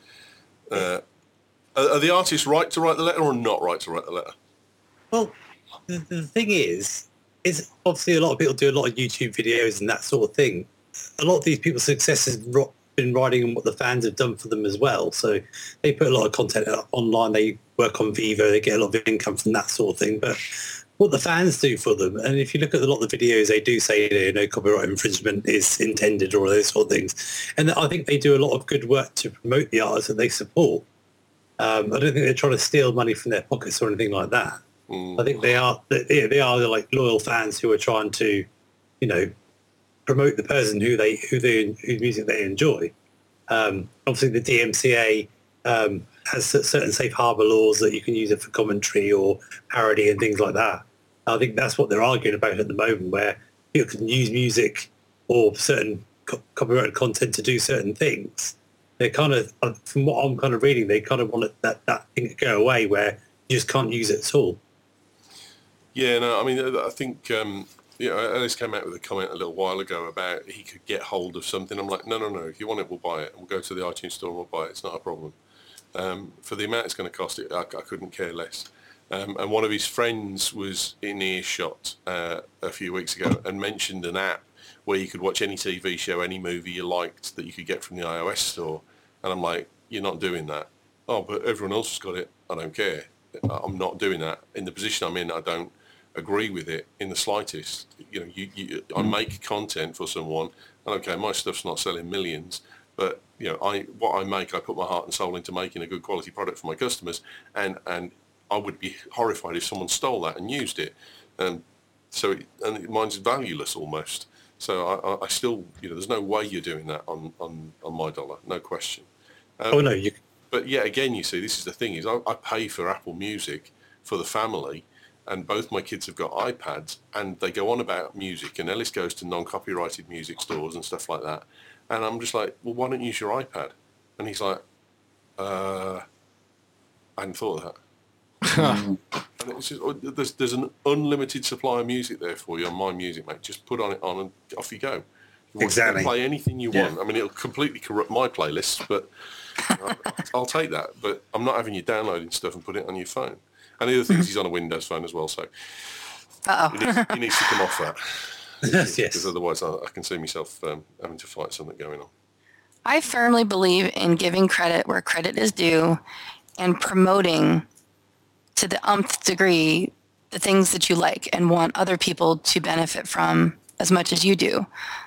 Uh, are, are the artists right to write the letter or not right to write the letter? Well, the, the thing is, is obviously a lot of people do a lot of YouTube videos and that sort of thing. A lot of these people's success has ro- been riding on what the fans have done for them as well. So they put a lot of content up online. They work on Vivo. They get a lot of income from that sort of thing. But what the fans do for them, and if you look at a lot of the videos, they do say, you know, no copyright infringement is intended or those sort of things. And I think they do a lot of good work to promote the artists that they support. Um, I don't think they're trying to steal money from their pockets or anything like that. Mm. I think they are they, they are like loyal fans who are trying to, you know, promote the person who they who they whose music they enjoy. Um, obviously, the D M C A um, has certain safe harbour laws that you can use it for commentary or parody and things like that. I think that's what they're arguing about at the moment, where people can use music or certain co- copyrighted content to do certain things. They kind of, from what I'm kind of reading, they kind of want it, that that thing to go away, where you just can't use it at all. Yeah, no, I mean, I think, um, you know, Ellis came out with a comment a little while ago about he could get hold of something. I'm like, no, no, no, if you want it, we'll buy it. We'll go to the iTunes store and we'll buy it. It's not a problem. Um, for the amount it's going to cost, it, I, I couldn't care less. Um, and one of his friends was in earshot uh, a few weeks ago and mentioned an app where you could watch any T V show, any movie you liked that you could get from the iOS store. And I'm like, you're not doing that. Oh, but everyone else has got it. I don't care. I'm not doing that. In the position I'm in, I don't agree with it in the slightest. You know, you, you, I make content for someone, and okay, my stuff's not selling millions, but you know, I what I make, I put my heart and soul into making a good quality product for my customers, and and I would be horrified if someone stole that and used it, and so it, and mine's valueless almost. So I, I, I still, you know, there's no way you're doing that on on, on my dollar, no question. Um, Oh no, you. But yet again, you see, this is the thing: is I, I pay for Apple Music for the family. And both my kids have got iPads, and they go on about music, and Ellis goes to non-copyrighted music stores and stuff like that. And I'm just like, well, why don't you use your iPad? And he's like, uh, I hadn't thought of that. And it's just, there's, there's an unlimited supply of music there for you on My Music, mate. Just put on it on and off you go. You want Exactly. to play anything you Yeah. want. I mean, it'll completely corrupt my playlists, but I'll, I'll take that. But I'm not having you downloading stuff and put it on your phone. And the other thing is he's on a Windows phone as well, so Uh-oh. he needs, he needs to come off that. Yes. Because otherwise I, I can see myself um, having to fight something going on. I firmly believe in giving credit where credit is due and promoting to the umpth degree the things that you like and want other people to benefit from as much as you do.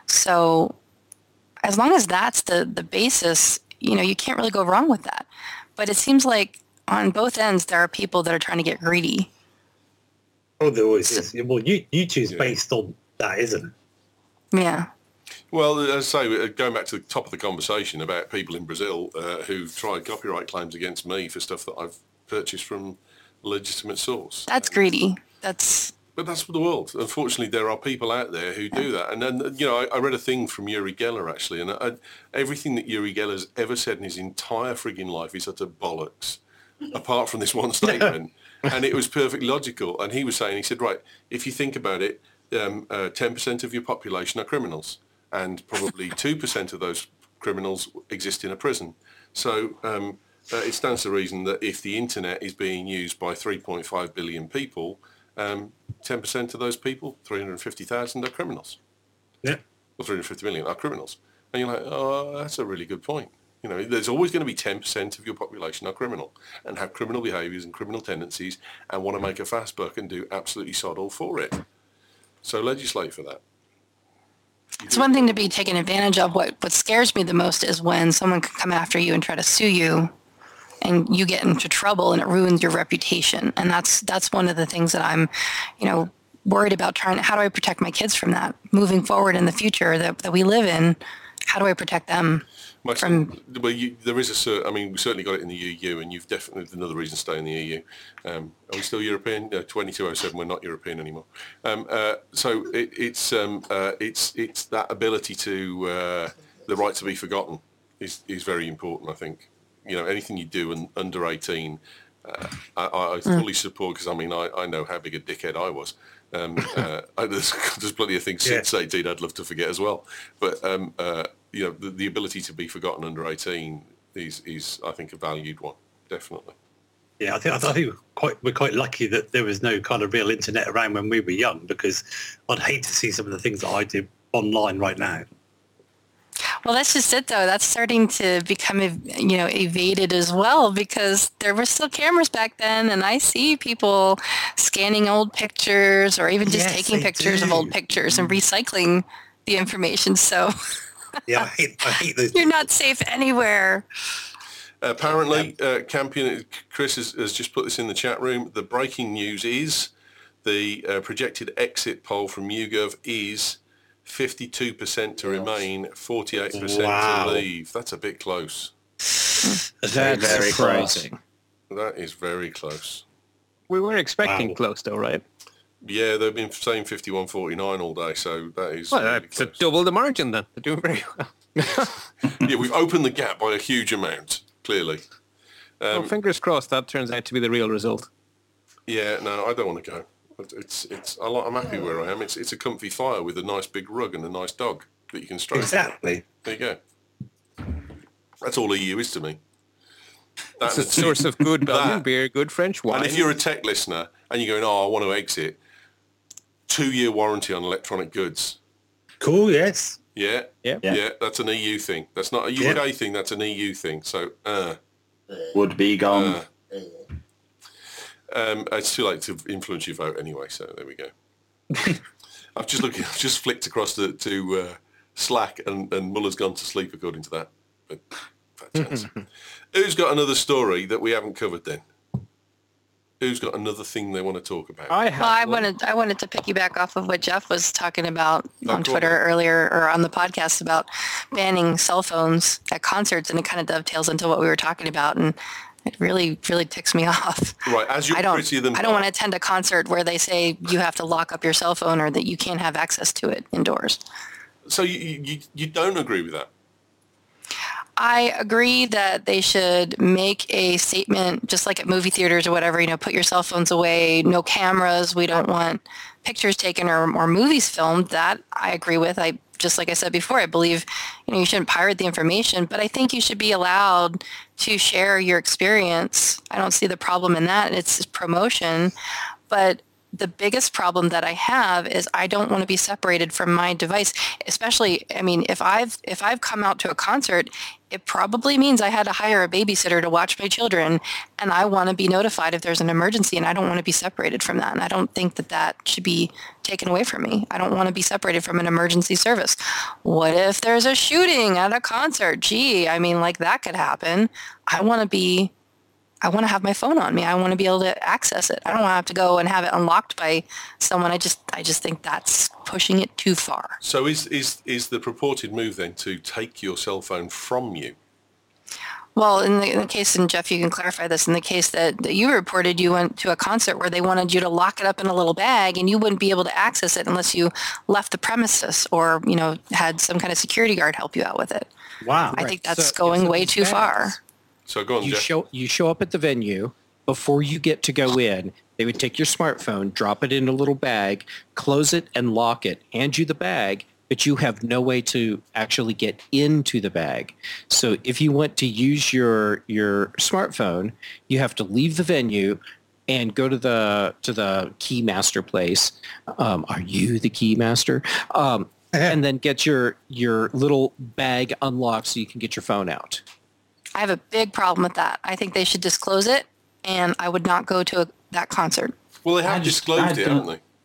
So as long as that's the, the basis, you know, you can't really go wrong with that. But it seems like on both ends, there are people that are trying to get greedy. Oh, there always is. Well, you, YouTube's Yeah. based on that, isn't it? Yeah. Well, as I say, going back to the top of the conversation about people in Brazil uh, who've tried copyright claims against me for stuff that I've purchased from a legitimate source. That's greedy. That's, But that's the world. Unfortunately, there are people out there who do that. And then, you know, I, I read a thing from Uri Geller, actually, and I, everything that Uri Geller's ever said in his entire frigging life is utter bollocks, apart from this one statement. And it was perfectly logical. And he was saying, he said, right, if you think about it, um, uh, ten percent of your population are criminals, and probably two percent of those criminals exist in a prison. So um, uh, it stands to reason that if the internet is being used by three point five billion people, um, ten percent of those people, three hundred fifty thousand, are criminals. Yeah. Or three hundred fifty million are criminals. And you're like, oh, that's a really good point. You know, there's always going to be ten percent of your population are criminal and have criminal behaviours and criminal tendencies and want to make a fast buck and do absolutely sod all for it. So legislate for that. It's one thing to be taken advantage of. What what scares me the most is when someone can come after you and try to sue you, and you get into trouble, and it ruins your reputation. And that's that's one of the things that I'm, you know, worried about. Trying how do I protect my kids from that moving forward in the future that that we live in? How do I protect them? My From- son, well, you, there is a cer- I mean, we certainly got it in the E U, and you've definitely another reason to stay in the E U. Um, are we still European? No, twenty-two oh seven. We're not European anymore. Um, uh, so it, it's um, uh, it's it's that ability to uh, the right to be forgotten is is very important. I think you know anything you do un, under eighteen, uh, I, I fully support because I mean I, I know how big a dickhead I was. Um, uh, I, there's, there's plenty of things since Yeah. eighteen I'd love to forget as well, but. Um, uh, you know, the, the ability to be forgotten under eighteen is, is, I think, a valued one, definitely. Yeah, I think I think we're quite we're quite lucky that there was no kind of real internet around when we were young, because I'd hate to see some of the things that I do online right now. Well, that's just it, though. That's starting to become, ev- you know, evaded as well, because there were still cameras back then, and I see people scanning old pictures or even just Yes, taking they pictures of do. old pictures and recycling the information. So Yeah, I hate I hate those. you're not safe anywhere. Apparently, uh, Campion, Chris has, has just put this in the chat room. The breaking news is the uh, projected exit poll from YouGov is fifty-two percent to remain, forty-eight percent Wow. to leave. That's a bit close. That's That's very surprising. That is very close. We were expecting Wow. close though, right? Yeah, they've been saying fifty-one forty-nine all day, so that is Well, really that's a close. double the margin then. They're doing very well. Yeah, we've opened the gap by a huge amount, clearly. well, fingers crossed that turns out to be the real result. Yeah, no, I don't want to go. It's it's. I like, I'm happy where I am. It's it's a comfy fire with a nice big rug and a nice dog that you can stroke. Exactly. There you go. That's all E U is to me. That, It's a source of good Belgian That- beer, good French wine. and if you're a tech listener and you're going, oh, I want to exit, two-year warranty on electronic goods. Cool. Yes. Yeah, Yeah. yeah, Yeah. that's an E U thing. That's not a U K thing. That's an E U thing. So, uh, Would be gone. uh, um, it's too late to influence your vote anyway. So there we go. I've just looking. I've just flicked across to, to uh, Slack, and, and Muller's gone to sleep according to that. But fat chance. Who's got another story that we haven't covered then? Who's got another thing they want to talk about? I have Well, I one. wanted I wanted to piggyback off of what Jeff was talking about Oh, on cool. Twitter earlier or on the podcast about banning cell phones at concerts, and it kind of dovetails into what we were talking about, and it really really ticks me off. Right, as you're I don't prettier than I don't want to attend a concert where they say you have to lock up your cell phone or that you can't have access to it indoors. So you, you you don't agree with that? I agree that they should make a statement, just like at movie theaters or whatever, you know, put your cell phones away, no cameras, we don't want pictures taken or, or movies filmed. That I agree with. I just like I said before, I believe, you know, you shouldn't pirate the information, but I think you should be allowed to share your experience. I don't see the problem in that. It's promotion, but the biggest problem that I have is I don't want to be separated from my device, especially, I mean, if I've if I've come out to a concert, it probably means I had to hire a babysitter to watch my children, and I want to be notified if there's an emergency, and I don't want to be separated from that. And I don't think that that should be taken away from me. I don't want to be separated from an emergency service. What if there's a shooting at a concert? Gee, I mean, like that could happen. I want to be I want to have my phone on me. I want to be able to access it. I don't want to have to go and have it unlocked by someone. I just, I just think that's pushing it too far. So is is is the purported move then to take your cell phone from you? Well, in the, in the case, and Jeff, you can clarify this, in the case that, that you reported, you went to a concert where they wanted you to lock it up in a little bag and you wouldn't be able to access it unless you left the premises or, you know, had some kind of security guard help you out with it. Wow. I Right. think that's So if going way something's too bad, far. So go on, You Jeff. show you show up at the venue before you get to go in. They would take your smartphone, drop it in a little bag, close it and lock it, hand you the bag, but you have no way to actually get into the bag. So if you want to use your your smartphone, you have to leave the venue and go to the to the key master place. Um, are you the key master? Um, and then get your your little bag unlocked so you can get your phone out. I have a big problem with that. I think they should disclose it, and I would not go to a, that concert. Well, they have I just- disclosed I it, don't- haven't they?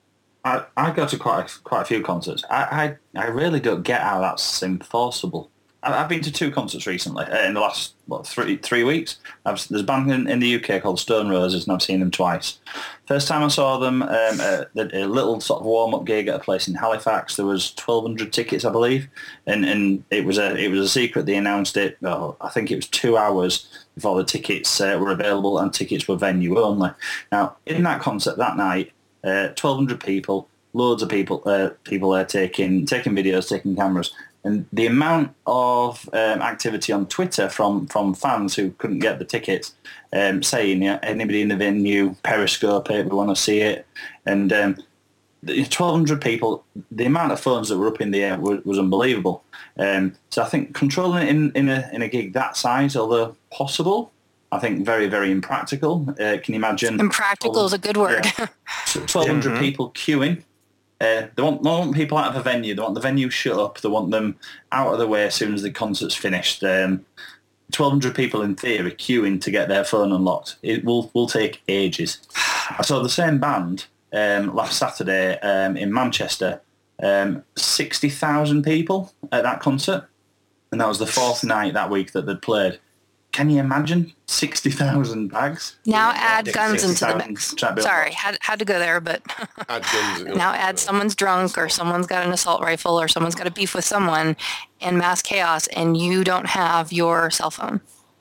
I, I go to quite a, quite a few concerts. I, I, I really don't get how that's enforceable. I, I've been to two concerts recently uh, in the last what, three three weeks. I've, there's a band in, in the U K called Stone Roses, and I've seen them twice. First time I saw them, um, uh, a little sort of warm up gig at a place in Halifax. There was twelve hundred tickets, I believe, and and it was a it was a secret. They announced it. Oh, I think it was two hours before the tickets uh, were available, and tickets were venue only. Now, in that concert that night. Uh, twelve hundred people, loads of people, uh, people there taking taking videos, taking cameras, and the amount of um, activity on Twitter from, from fans who couldn't get the tickets, um, saying, yeah, anybody in the venue, Periscope it, we want to see it, and um, twelve hundred people. The amount of phones that were up in the air was, was unbelievable. Um, so I think controlling it in, in a in a gig that size, although possible. I think very, very impractical. Uh, can you imagine? Impractical is a good word. Yeah. twelve hundred mm-hmm. people queuing. Uh, they, want, they want people out of a venue. They want the venue shut up. They want them out of the way as soon as the concert's finished. Um, twelve hundred people in theory queuing to get their phone unlocked. It will will take ages. I saw the same band um, last Saturday um, in Manchester. Um, sixty thousand people at that concert. And that was the fourth night that week that they'd played. Can you imagine sixty thousand bags? Now add guns into the mix. Sorry, had, had to go there, but add guns. Now add someone's drunk or someone's got an assault rifle or someone's got a beef with someone and mass chaos and you don't have your cell phone.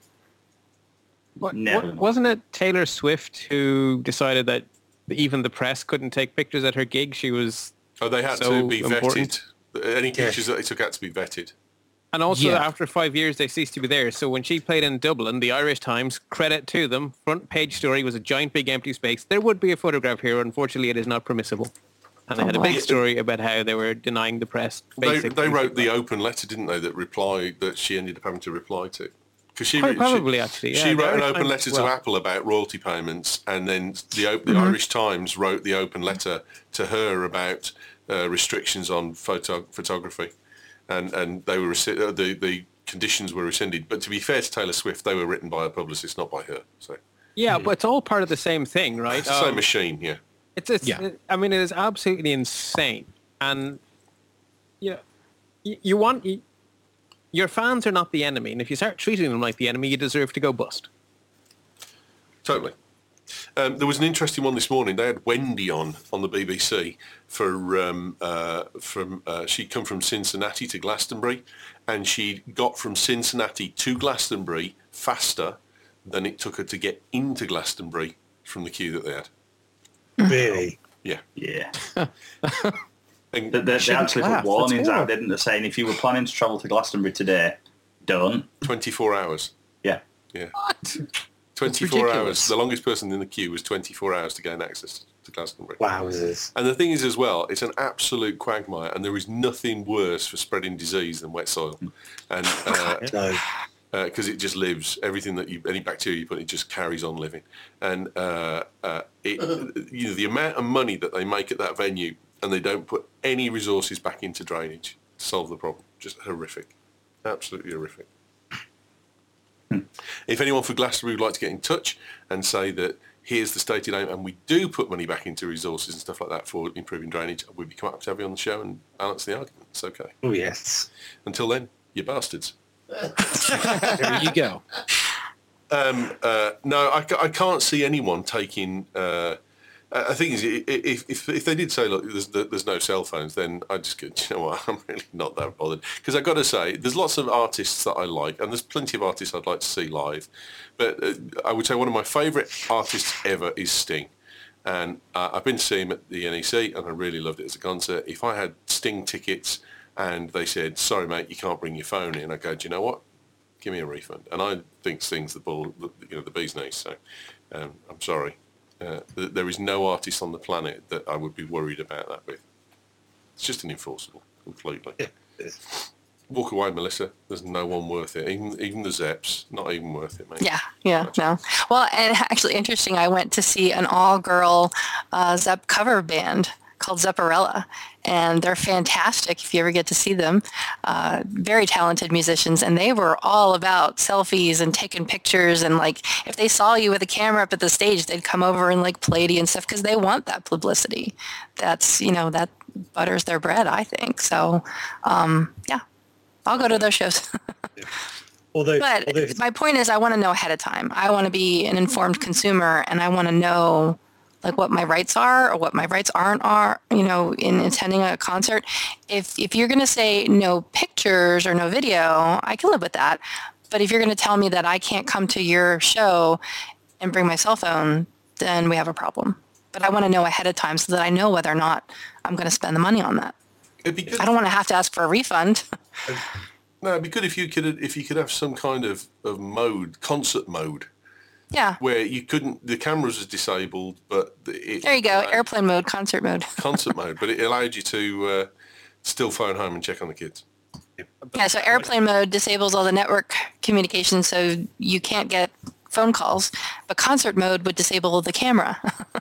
What, Never. what, wasn't it Taylor Swift who decided that even the press couldn't take pictures at her gig? She was Oh, they had so to be important. vetted. Any pictures that they took had to be vetted. And also, Yeah. after five years, they ceased to be there. So when she played in Dublin, the Irish Times, credit to them, front page story was a giant big empty space. There would be a photograph here. Unfortunately, it is not permissible. And they had a big story about how they were denying the press. They, basic they wrote the things. open letter, didn't they, that reply that she ended up having to reply to. Because she, Quite she- probably, actually, yeah. she The wrote an Irish open Times letter as well. to Apple about royalty payments, and then the, o- the Mm-hmm. Irish Times wrote the open letter to her about uh, restrictions on photo- photography, and and they were resi- uh, the the conditions were rescinded. But to be fair to Taylor Swift, they were written by a publicist, not by her. So Yeah, but it's all part of the same thing, right? it's the same Um, machine, yeah. It's, it's Yeah. it- I mean, it is absolutely insane. And, you know, you, you want... You, your fans are not the enemy. And if you start treating them like the enemy, you deserve to go bust. Totally. Um, there was an interesting one this morning. They had Wendy on on the B B C for um, uh, from uh, she'd come from Cincinnati to Glastonbury, and she got from Cincinnati to Glastonbury faster than it took her to get into Glastonbury from the queue that they had. Really? Yeah. Yeah. And They, they, they Shouldn't actually laugh, put that's warnings out, horrible. didn't they, saying if you were planning to travel to Glastonbury today, don't. twenty-four hours. Yeah. Yeah. What? twenty-four hours. ridiculous. The longest person in the queue was twenty-four hours to gain access to Glastonbury. Wowzers. And the thing is as well, it's an absolute quagmire, and there is nothing worse for spreading disease than wet soil. And uh, No. because it just lives. Everything that you, any bacteria you put, it just carries on living. And uh, uh, it, you know, the amount of money that they make at that venue, and they don't put any resources back into drainage to solve the problem. Just horrific, absolutely horrific. If anyone for Glastonbury would like to get in touch and say that here's the stated aim, and we do put money back into resources and stuff like that for improving drainage, we'd be quite happy to have you on the show and balance the argument. It's okay. Oh, yes. Until then, you bastards. There you go. Um, uh, no, I, ca- I can't see anyone taking. Uh, I I think is i- i- if, if if they did say, look, there's there's no cell phones, then I just go, do you know what? I'm really not that bothered, because I've got to say, there's lots of artists that I like, and there's plenty of artists I'd like to see live. But uh, I would say one of my favourite artists ever is Sting, and uh, I've been to see him at the N E C, and I really loved it as a concert. If I had Sting tickets and they said, sorry mate, you can't bring your phone in, I go, do you know what? Give me a refund. And I think Sting's the ball, the, you know, the bee's knees. So um, I'm sorry. Uh, th- there is no artist on the planet that I would be worried about that with. It's just an enforceable, completely. Yeah. Walk away, Melissa. There's no one worth it. Even even the Zeps, not even worth it, mate. Yeah, yeah, no. Well, and actually interesting, I went to see an all-girl uh, Zepp cover band called Zepparella, and they're fantastic if you ever get to see them. Uh, very talented musicians, and they were all about selfies and taking pictures, and like if they saw you with a camera up at the stage, they'd come over and like play to you and stuff because they want that publicity. That's, you know, that butters their bread, I think. So, um, yeah, I'll go to those shows. Although, But although my point is I want to know ahead of time. I want to be an informed consumer, and I want to know like what my rights are or what my rights aren't are, you know, in attending a concert. If if you're going to say no pictures or no video, I can live with that. But if you're going to tell me that I can't come to your show and bring my cell phone, then we have a problem. But I want to know ahead of time so that I know whether or not I'm going to spend the money on that. It'd be good. I don't want to have to ask for a refund. No, it'd be good if you could if you could have some kind of, of mode, concert mode, Yeah. where you couldn't, the cameras was disabled, but it, There you go. Airplane mode, concert mode. concert mode, but it allowed you to uh, still phone home and check on the kids. Yeah, so airplane mode disables all the network communication, so you can't get phone calls. But concert mode would disable the camera.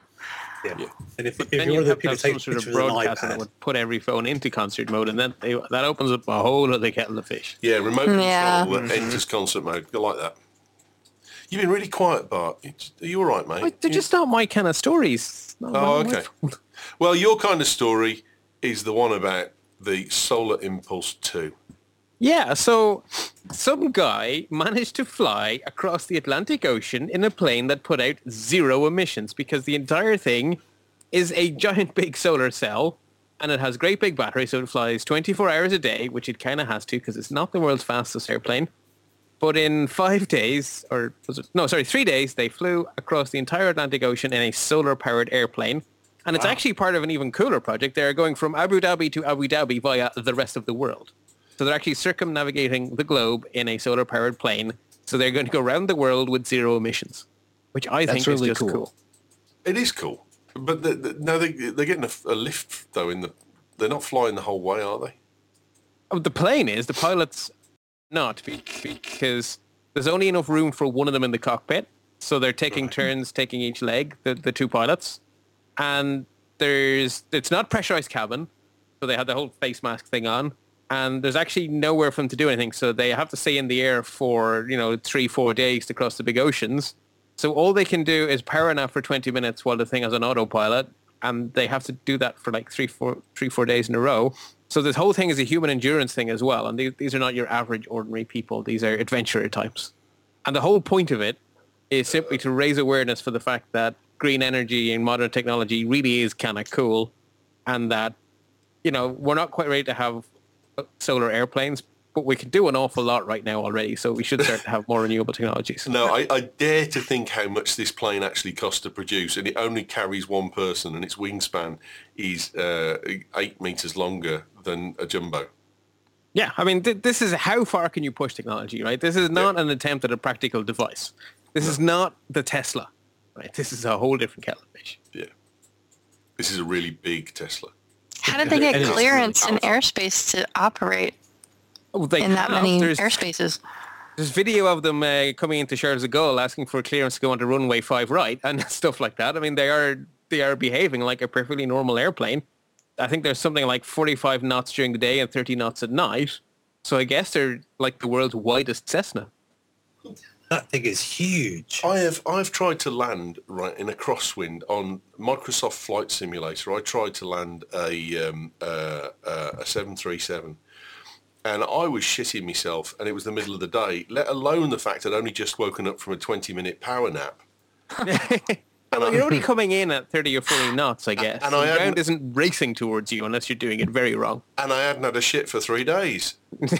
yeah. Yeah. And if, if Then you're you'd the have to people have some taking sort of pictures with an broadcaster that iPad, would put every phone into concert mode, and then they, that opens up a whole other kettle of fish. Yeah, remote control Yeah. that enters concert mode. I like that. You've been really quiet, Bart. It's- Are you all right, mate? Like, they're You- just not my kind of stories. Not Oh, my- okay. Well, your kind of story is the one about the Solar Impulse two. Yeah, so some guy managed to fly across the Atlantic Ocean in a plane that put out zero emissions because the entire thing is a giant big solar cell and it has great big battery, so it flies twenty-four hours a day, which it kind of has to because it's not the world's fastest airplane. But in five days, or was it, no, sorry, three days, they flew across the entire Atlantic Ocean in a solar-powered airplane. And it's actually part of an even cooler project. They're going from Abu Dhabi to Abu Dhabi via the rest of the world. So they're actually circumnavigating the globe in a solar-powered plane. So they're going to go around the world with zero emissions, which I That's think really is just cool. cool. It is cool, but the, the, no, they, they're getting a, a lift though. In the they're not flying the whole way, are they? Oh, the plane is, the pilot's not, be- because there's only enough room for one of them in the cockpit. So they're taking turns taking each leg, the, the two pilots. And there's it's not pressurized cabin, so they had the whole face mask thing on. And there's actually nowhere for them to do anything, so they have to stay in the air for, you know, three, four days to cross the big oceans. So all they can do is power nap for twenty minutes while the thing has an autopilot, and they have to do that for like three, four, three, four days in a row. So this whole thing is a human endurance thing as well, and these, these are not your average ordinary people. These are adventurer types. And the whole point of it is simply to raise awareness for the fact that green energy and modern technology really is kind of cool, and that, you know, we're not quite ready to have solar airplanes, but we can do an awful lot right now already, so we should start to have more renewable technologies. No, I, I dare to think how much this plane actually costs to produce, and it only carries one person, and its wingspan is uh, eight meters longer than a jumbo. Yeah, I mean, th- this is how far can you push technology, right? This is not an attempt at a practical device. This is not the Tesla, right? This is a whole different kettle of fish. Yeah, this is a really big Tesla. How did they get And it's clearance in powerful. airspace to operate Oh, they in that have. many There's, airspaces? there's video of them uh, coming into Charles de Gaulle asking for clearance to go onto runway five right and stuff like that. I mean, they are they are behaving like a perfectly normal airplane. I think there's something like forty-five knots during the day and thirty knots at night. So I guess they're like the world's widest Cessna. that thing is huge. I have I've tried to land right in a crosswind on Microsoft Flight Simulator. I tried to land a um, uh, uh, a seven thirty-seven, and I was shitting myself, and it was the middle of the day. Let alone the fact I'd only just woken up from a twenty minute power nap. Well, you're only coming in at thirty or forty knots, I guess. And And I the hadn't- ground isn't racing towards you unless you're doing it very wrong. And I hadn't had a shit for three days.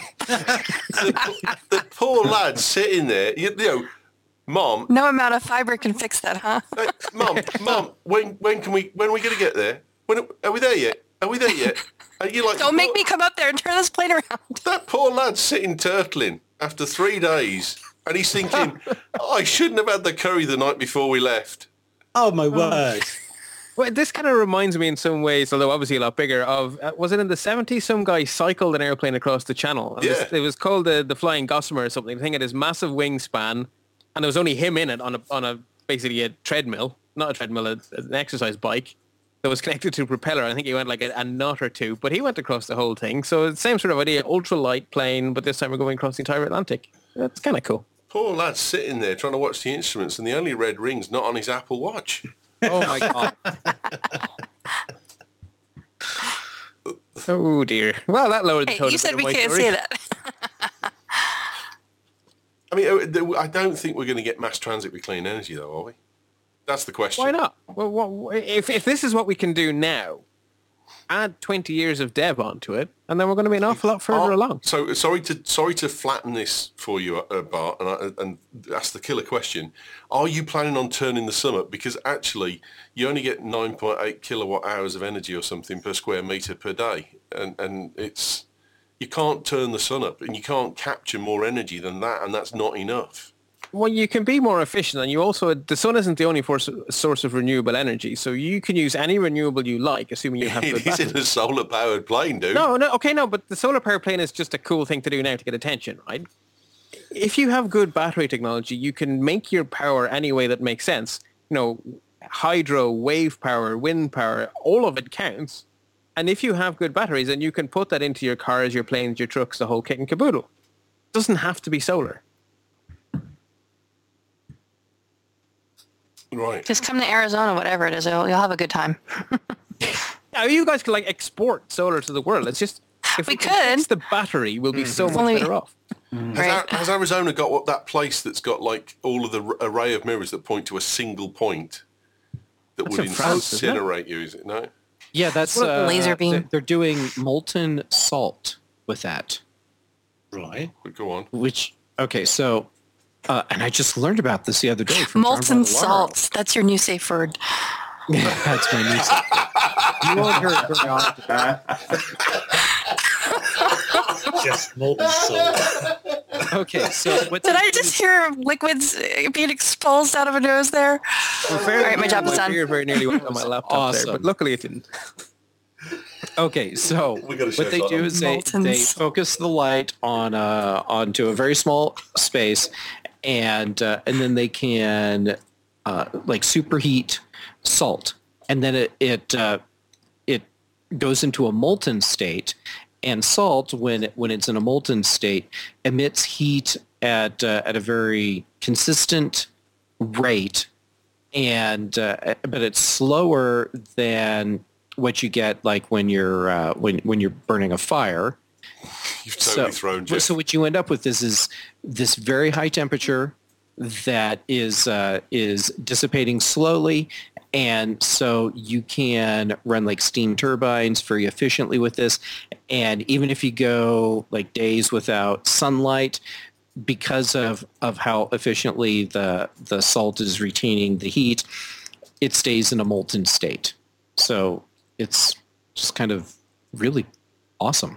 the, the poor lad sitting there, you, you know, Mom, No amount of fiber can fix that, huh? uh, Mum, Mum, when when can we when are we going to get there? When are we there yet? Are we there yet? And you're like, Don't make "What?" me come up there and turn this plane around. That poor lad's sitting turtling after three days, and he's thinking, I shouldn't have had the curry the night before we left. Oh my word! Well, this kind of reminds me in some ways, although obviously a lot bigger, of, uh, was it in the seventies some guy cycled an airplane across the channel? And Yeah. this- It was called the, the Flying Gossamer or something. The thing had this massive wingspan, and there was only him in it on a, on a basically a treadmill, not a treadmill, a, an exercise bike. that was connected to a propeller. I think he went like a, a knot or two, but he went across the whole thing. So it's the same sort of idea, ultralight plane, but this time we're going across the entire Atlantic. That's kind of cool. Poor lad's sitting there trying to watch the instruments, and the only red ring's not on his Apple Watch. Oh my god. Oh dear. Well, that lowered the Hey, tone. you a said bit we of my can't story. say that. I mean, I don't think we're going to get mass transit with clean energy, though, are we? That's the question. Why not? Well, what, if if this is what we can do now, add twenty years of dev onto it, and then we're going to be an awful lot further Oh, along. So sorry to sorry to flatten this for you, uh, Bart, and, I, and ask the killer question: are you planning on turning the sun up? Because actually, you only get nine point eight kilowatt hours of energy or something per square meter per day, and and it's you can't turn the sun up, and you can't capture more energy than that, and that's not enough. Well, you can be more efficient, and you also the sun isn't the only force, source of renewable energy, so you can use any renewable you like, assuming you have good It is in batteries. a solar powered plane, dude. No, no, okay, no, but the solar power plane is just a cool thing to do now to get attention, right? If you have good battery technology, you can make your power any way that makes sense. You know, hydro, wave power, wind power, all of it counts. And if you have good batteries, then you can put that into your cars, your planes, your trucks, the whole kit and caboodle. It doesn't have to be solar. Right. Just come to Arizona, whatever it is. You'll, you'll have a good time. Now, you guys could like export solar to the world. It's just if We we, can could. fix the battery, we'll be so much Only- better off. Has, Right. Ar- has Arizona got what that place that's got like all of the r- array of mirrors that point to a single point that That's would in France, isn't it? incinerate you? Is it no? Yeah, that's What a uh, laser beam. they're- They're doing molten salt with that. Right. But go on. Which okay, so uh, and I just learned about this the other day from John Molten Baudelaire. salts. That's your new safe word. That's my new. You won't hear it very often. Just molten salt. Okay, so what Did they I do just is- hear liquids uh, being expulsed out of a nose there? Well, All right, my job is done. beer very nearly went on my laptop Awesome. there, but luckily it didn't. Okay, so We gotta show what they that do on. is they, Molten they salt. focus the light on uh, onto a very small space, and uh, and then they can uh, like superheat salt, and then it it uh, it goes into a molten state. And salt, when it, when it's in a molten state, emits heat at uh, at a very consistent rate, and uh, but it's slower than what you get like when you're uh, when when you're burning a fire. You've totally so, thrown Jeff. so what you end up with is is this very high temperature that is uh, is dissipating slowly, and so you can run like steam turbines very efficiently with this. And even if you go like days without sunlight, because of, of how efficiently the the salt is retaining the heat, it stays in a molten state. So it's just kind of really awesome.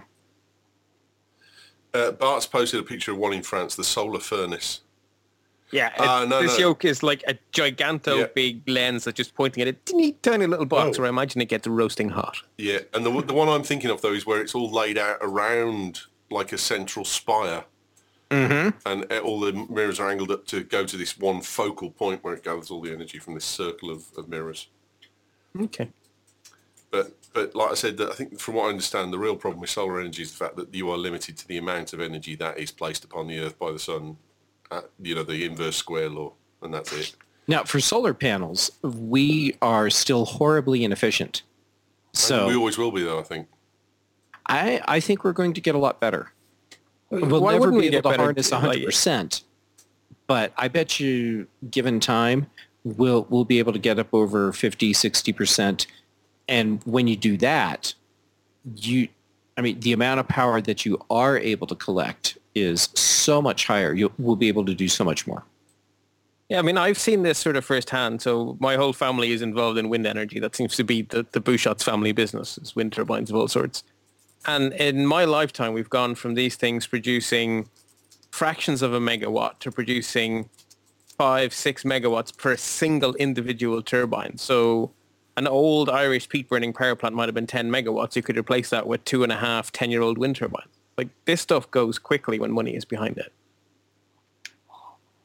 Uh, Bart's posted a picture of one in France, the solar furnace. Yeah, it, Ah, no, this no. yoke is like a giganto Yeah. big lens that's just pointing at a teeny tiny little box Oh. where I imagine it gets roasting hot. Yeah, and the the one I'm thinking of though is where it's all laid out around like a central spire, Mm-hmm. and uh, all the mirrors are angled up to go to this one focal point where it gathers all the energy from this circle of, of mirrors. Okay. But but like I said, that I think from what I understand, the real problem with solar energy is the fact that you are limited to the amount of energy that is placed upon the Earth by the sun. At, you know, the inverse square law, and that's it. Now, for solar panels, we are still horribly inefficient. So we always will be, though. I think. I, I think we're going to get a lot better. We'll Why never wouldn't be we able get to better? harness Like- one hundred percent. But I bet you, given time, we'll, we'll be able to get up over fifty, sixty percent. And when you do that, you, I mean, the amount of power that you are able to collect is so much higher. You will be able to do so much more. Yeah, I mean, I've seen this sort of firsthand. So my whole family is involved in wind energy. That seems to be the, the Bouchot's family business, is wind turbines of all sorts. And in my lifetime, we've gone from these things producing fractions of a megawatt to producing five, six megawatts per single individual turbine. So an old Irish peat burning power plant might have been ten megawatts. You could replace that with two and a half, ten-year-old wind turbines. Like, this stuff goes quickly when money is behind it.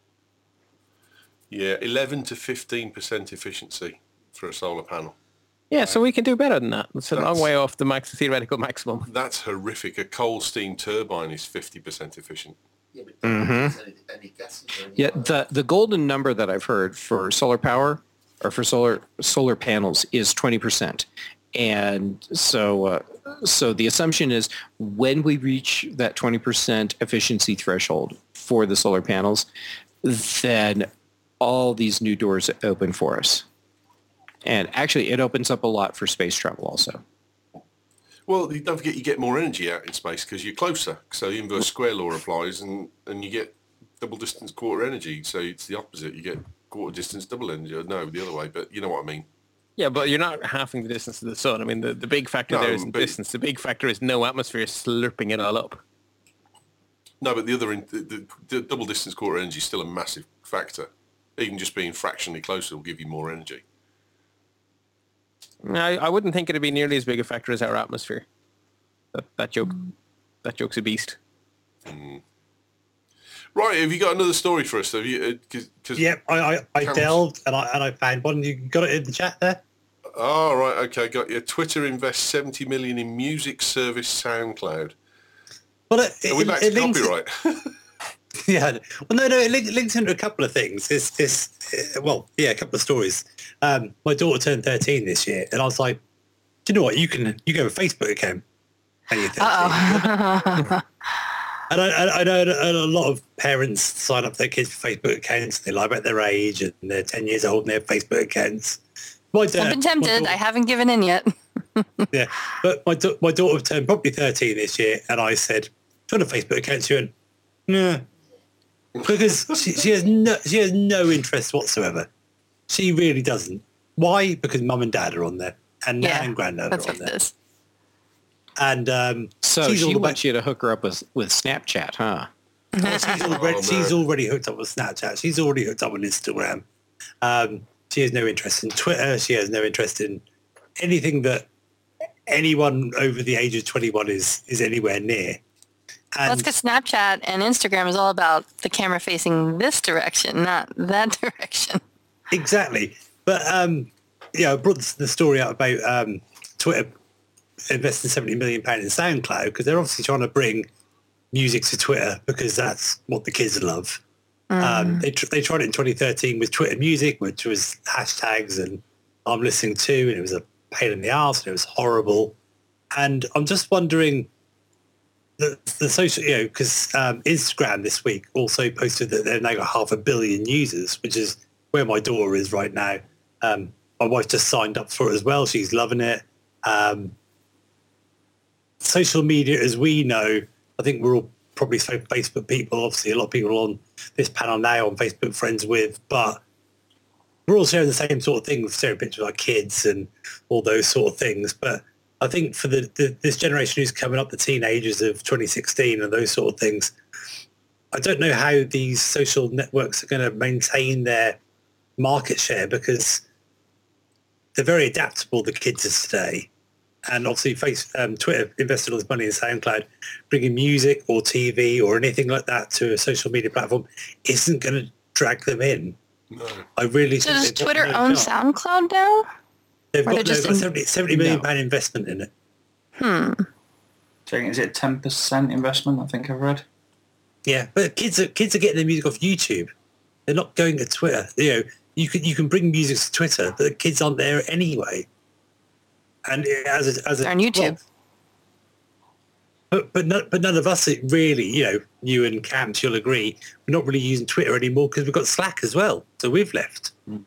Yeah, eleven to fifteen percent efficiency for a solar panel. Yeah, so we can do better than that. It's a long That's- way off the max theoretical maximum. That's horrific. A coal steam turbine is fifty percent efficient. Yeah, but don't use any, any gases or any Yeah, oil. the, the golden number that I've heard for solar power or for solar solar panels is twenty percent. And so uh, so the assumption is when we reach that twenty percent efficiency threshold for the solar panels, then all these new doors open for us. And actually, it opens up a lot for space travel also. Well, you don't forget you get more energy out in space because you're closer. So the inverse square law applies, and, and you get double distance quarter energy. So it's the opposite. You get quarter distance double energy. No, the other way, but you know what I mean. Yeah, but you're not halving the distance to the sun. I mean, the, the big factor No, there isn't but- distance. The big factor is no atmosphere slurping it all up. No, but the other, in, the, the, the double distance quarter energy is still a massive factor. Even just being fractionally closer will give you more energy. I, I wouldn't think it'd be nearly as big a factor as our atmosphere. That, that joke, that joke's a beast. Right, have you got another story for us? Have you? uh, Cause, cause, Yeah, I, I, I Counts. delved and I and I found one. You got it in the chat there. Oh, right, okay, got you. Twitter invests seventy million in music service SoundCloud. Well, it, Are we it, back it to links, copyright? yeah. Well, no, no, it link, links into a couple of things. It's, it's, uh, well, yeah, a couple of stories. Um, my daughter turned thirteen this year, and I was like, do you know what? You can you can have a Facebook account. And you're thirteen. Uh-oh. And I, I, I know a lot of parents sign up their kids for Facebook accounts. They lie about their age, and they're ten years old and they have Facebook accounts. My dad, I've been my tempted. daughter- I haven't given in yet. Yeah, but my da- my daughter turned probably thirteen this year, and I said, "Do you want a Facebook account?" She went, "No," because she, she has no she has no interest whatsoever. She really doesn't. Why? Because mum and dad are on there, and nan Yeah, and granddad that's are what on it there. is. And um, So she's she all wants you to hook her up with, with Snapchat, huh? Well, she's already Oh, she's no. already hooked up with Snapchat. She's already hooked up on Instagram. Um, she has no interest in Twitter. She has no interest in anything that anyone over the age of twenty-one is is anywhere near. That's And because Snapchat and Instagram is all about the camera facing this direction, not that direction. exactly. But um, yeah, I brought this- the story out about um, Twitter investing seventy million pounds in SoundCloud because they're obviously trying to bring music to Twitter because that's what the kids love. Um, they, tr- they tried it in twenty thirteen with Twitter Music, which was hashtags and I'm listening to, and it was a pain in the arse and it was horrible. And I'm just wondering, the, the social, you know, because um, Instagram this week also posted that they've now got half a billion users, which is where my daughter is right now. Um, my wife just signed up for it as well. She's loving it. Um, social media, as we know, I think we're all probably so Facebook people. Obviously, a lot of people on this panel now on Facebook friends with, but we're all sharing the same sort of thing, sharing pictures of our kids and all those sort of things. But I think for the, the this generation who's coming up, the teenagers of twenty sixteen and those sort of things, I don't know how these social networks are going to maintain their market share because they're very adaptable, the kids of today. And obviously, face, um, Twitter invested all this money in SoundCloud. Bringing music or T V or anything like that to a social media platform isn't going to drag them in. No. I really So think does they've got Twitter no own chance. SoundCloud now? They've or got, they're just they've got in- seventy, seventy million No. pound investment in it. Hmm. So is it ten percent investment? I think I've read. Yeah, but kids are kids are getting their music off YouTube. They're not going to Twitter. You know, you can you can bring music to Twitter, but the kids aren't there anyway. And as a, as a, They're on YouTube. well, but but none, but none of us really, you know, you and Camps, you'll agree, we're not really using Twitter anymore because we've got Slack as well. So we've left.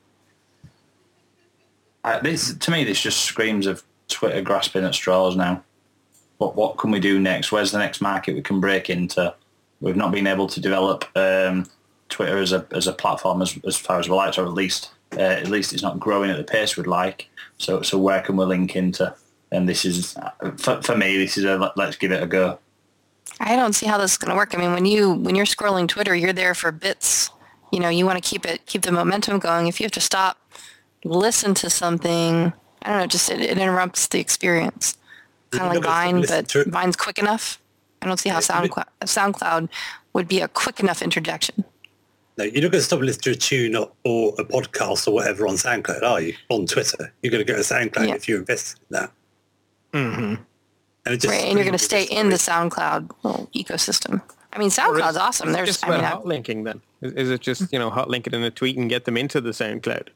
Uh, this to me, this just screams of Twitter grasping at straws now. What what can we do next? Where's the next market we can break into? We've not been able to develop um, Twitter as a as a platform as as far as we like, or at least uh, at least it's not growing at the pace we'd like. So so where can we link into? And this is uh, for for me, this is a let- let's give it a go. I don't see how this is going to work. I mean, when you when you're scrolling Twitter, you're there for bits. You know, you want to keep it keep the momentum going. If you have to stop, listen to something, I don't know, just it, it interrupts the experience. Kind of like You're not gonna Vine, listen but to it. Vine's quick enough. I don't see how Yeah, you- SoundCloud, SoundCloud would be a quick enough introduction. No, you're not going to stop listening to a tune or, or a podcast or whatever on SoundCloud, are you? On Twitter, you're going to go to SoundCloud Yeah. if you're invested in that. Mm-hmm. And, it just Right, and you're going to screams stay at in the us. SoundCloud little ecosystem. I mean, Or SoundCloud's is- awesome. is it There's, just I mean, about I, hot linking then? Is, is it just, you know, hot link it in a tweet and get them into the SoundCloud?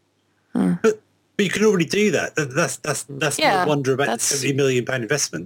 But, but you can already do that. That- That's that's that's Yeah, the wonder about the that's- seventy million pound investment.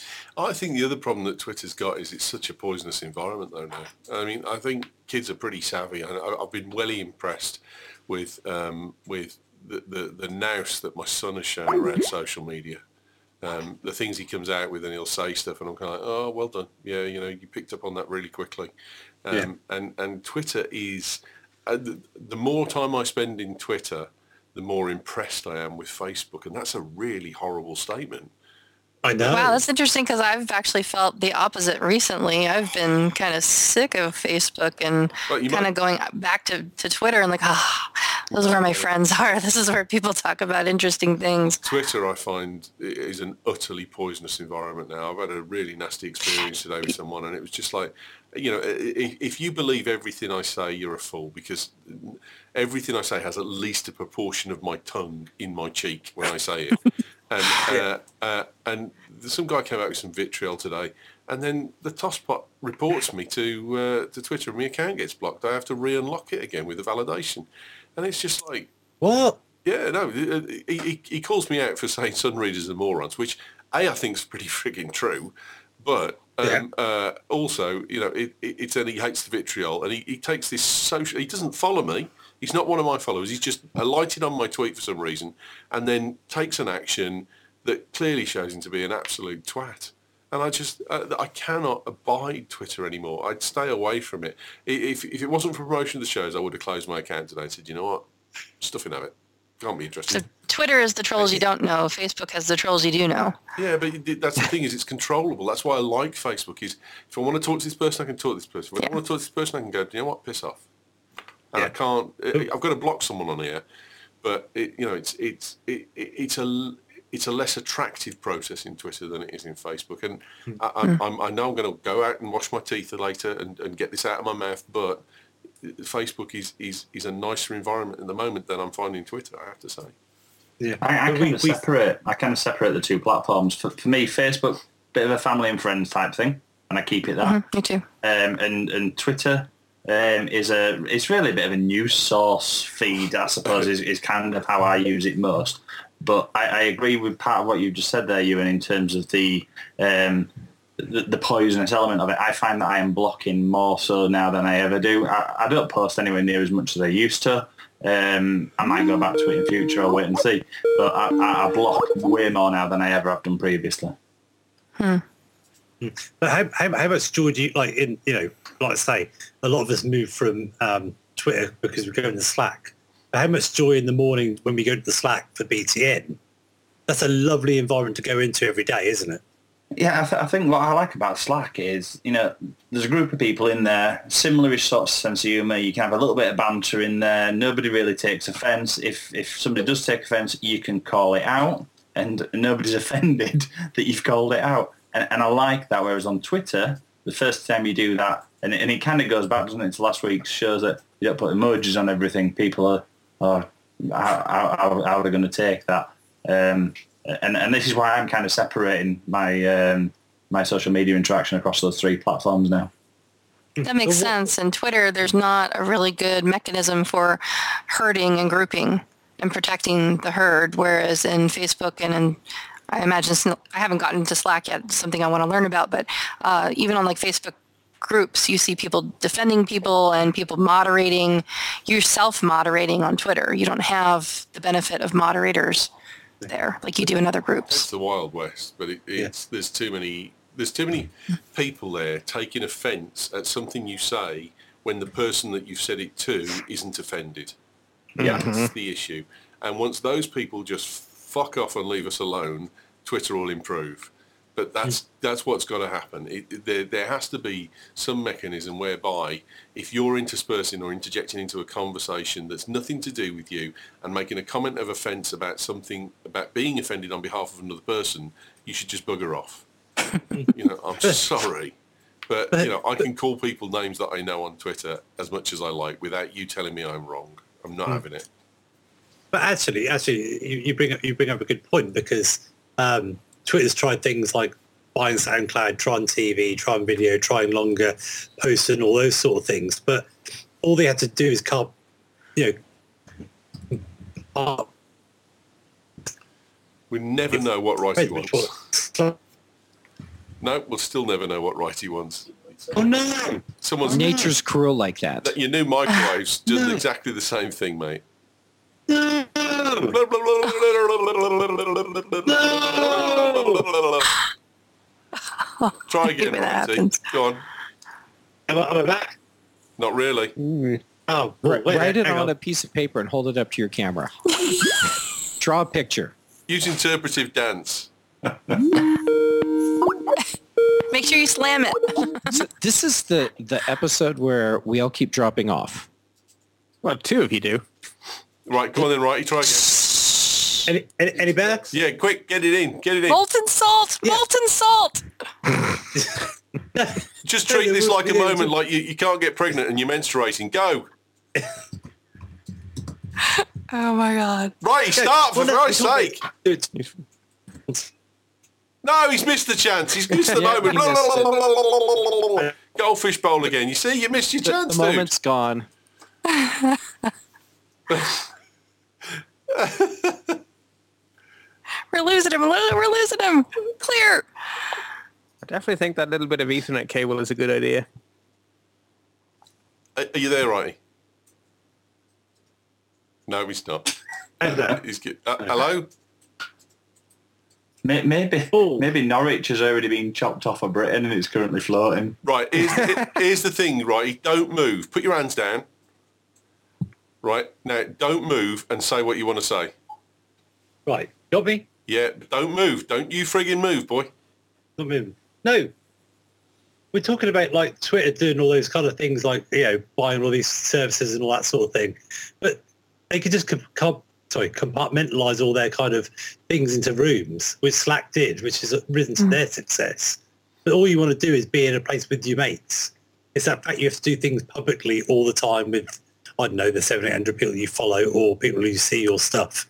I think the other problem that Twitter's got is it's such a poisonous environment though now. I mean, I think kids are pretty savvy. I, I- I've been really impressed with um, with the, the, the nous that my son has shown around social media. Um, the things he comes out with and he'll say stuff and I'm kind of like, oh, well done. Yeah, you know, you picked up on that really quickly. Um, Yeah. and, and Twitter is, uh, the, the more time I spend in Twitter, the more impressed I am with Facebook. And that's a really horrible statement. I know. wow, that's interesting because I've actually felt the opposite recently. I've been kind of sick of Facebook and Well, you kind might- of going back to, to Twitter and like, ah, those are where my friends are. This is where people talk about interesting things. Twitter, I find, i- is an utterly poisonous environment now. I've had a really nasty experience today with someone, and it was just like, you know, i- i- if you believe everything I say, you're a fool, because everything I say has at least a proportion of my tongue in my cheek when I say it. And uh, uh, and some guy came out with some vitriol today, and then the tosspot reports me to uh, to Twitter, and my account gets blocked. I have to re-unlock it again with a validation, and it's just like, What? yeah, no, he, he, he calls me out for saying sun readers are morons, which A, I think is pretty frigging true, but um, uh, also, you know, it, it, it's and he hates the vitriol, and he, he takes this social, he doesn't follow me, he's not one of my followers, he's just alighted on my tweet for some reason, and then takes an action that clearly shows him to be an absolute twat. And I just, uh, I cannot abide Twitter anymore. I'd stay away from it. I- If, if it wasn't for promotion of the shows, I would have closed my account today and said, you know what, stuffing of it. Can't be So interested. Twitter is the trolls you don't know. Facebook has the trolls you do know. Yeah, but it- that's the thing is it's controllable. That's why I like Facebook is if I want to talk to this person, I can talk to this person. If I Yeah. don't want to talk to this person, I can go, you know what, piss off. And I Yeah. can't, I- I've got to block someone on here, but it, you know, it's, it's, it, it- it's a, it's a less attractive process in Twitter than it is in Facebook. And I, I'm, I'm, I know I'm going to go out and wash my teeth later and, and get this out of my mouth, but Facebook is, is, is a nicer environment at the moment than I'm finding Twitter, I have to say. Yeah. I, I But kind we- of we- separate. I kind of separate the two platforms. For, for me, Facebook, bit of a family and friends type thing, and I keep it that. Mhm, me too. Um, and and Twitter um, is a it's really a bit of a news source feed, I suppose, is, is kind of how I use it most. But I, I agree with part of what you just said there, Ewan, in terms of the, um, the the poisonous element of it. I find that I am blocking more so now than I ever do. I, I don't post anywhere near as much as I used to. Um, I might go back to it in future. I'll wait and see. But I, I, I block way more now than I ever have done previously. But how, how, how much joy do you like in you know like I say a lot of us move from um, Twitter because we go into Slack. But how much joy in the morning when we go to the Slack for B T N? That's a lovely environment to go into every day, isn't it? Yeah, I, th- I think what I like about Slack is, you know, there's a group of people in there, similar sort of sense of humour. You can have a little bit of banter in there. Nobody really takes offence. If if somebody does take offence, you can call it out, and nobody's offended that you've called it out. And, and I like that. Whereas on Twitter, the first time you do that, and, and it kind of goes back, doesn't it, to last week's shows that you don't put emojis on everything. People are, are how, how, how are they going to take that? Um, and and this is why I'm kind of separating my um, my social media interaction across those three platforms now. That makes sense. In Twitter, there's not a really good mechanism for herding and grouping and protecting the herd, whereas in Facebook and in, I imagine, it's not- I haven't gotten into Slack yet, it's something I want to learn about, but uh, even on like Facebook groups, you see people defending people and people moderating. You're self-moderating on Twitter. You don't have the benefit of moderators there like you do in other It's groups. the Wild West, but it, it's there's too many there's too many people there taking offence at something you say when the person that you've said it to isn't offended. Yeah. That's the issue. And once those people just fuck off and leave us alone, Twitter will improve. But that's that's what's got to happen. It, it- there there has to be some mechanism whereby if you're interspersing or interjecting into a conversation that's nothing to do with you and making a comment of offence about something about being offended on behalf of another person, you should just bugger off. You know, I'm sorry, But, you know, I can call people names that I know on Twitter as much as I like without you telling me I'm wrong. I'm not mm. having it. But actually, actually, you, you bring up you bring up a good point because um, Twitter's tried things like buying SoundCloud, trying T V, trying video, trying longer posts and all those sort of things. But all they had to do is carve, you know, uh, we never know what Righty wants. No, we'll still never know what Righty wants. Oh no! Someone's nature's cruel like that. Your new microwaves does no. exactly the same thing, mate. No. Try again, Righty. Go on. Am I, am I back? Not really. Mm. Oh, wait, wait, write it on, on a piece of paper and hold it up to your camera. Draw a picture. Use interpretive dance. Make sure you slam it. So this is the, the episode where we all keep dropping off. Well, two of you do. Right, come on then, Righty, try again. Any, any, any better? Yeah, quick, get it in, get it in. Molten salt, yeah. molten salt. Just treat this like a moment like you, you can't get pregnant and you're menstruating. Go. Oh, my God. Righty, start, for Christ's sake. No, he's missed the chance. He's missed the Yeah, moment. he missed Goldfish bowl again. You see, you missed your The, chance, the dude. moment's gone. We're losing him. We're losing him. Clear. I definitely think that little bit of Ethernet cable is a good idea. Are are you there, Righty? No, he's not. He's good. Uh, hello? Maybe Oh. maybe Norwich has already been chopped off of Britain and it's currently floating. Right, here's the, here's the thing, Righty. Don't move. Put your hands down. Right, now don't move and say what you want to say. Right, got me? Yeah, don't move. Don't you friggin' move, boy. Not moving. No. We're talking about like Twitter doing all those kind of things like, you know, buying all these services and all that sort of thing. But they could just com- com- sorry, compartmentalize all their kind of things into rooms, which Slack did, which has risen to mm. their success. But all you want to do is be in a place with your mates. It's that fact you have to do things publicly all the time with, I don't know, the seven, eight hundred people you follow or people who see your stuff.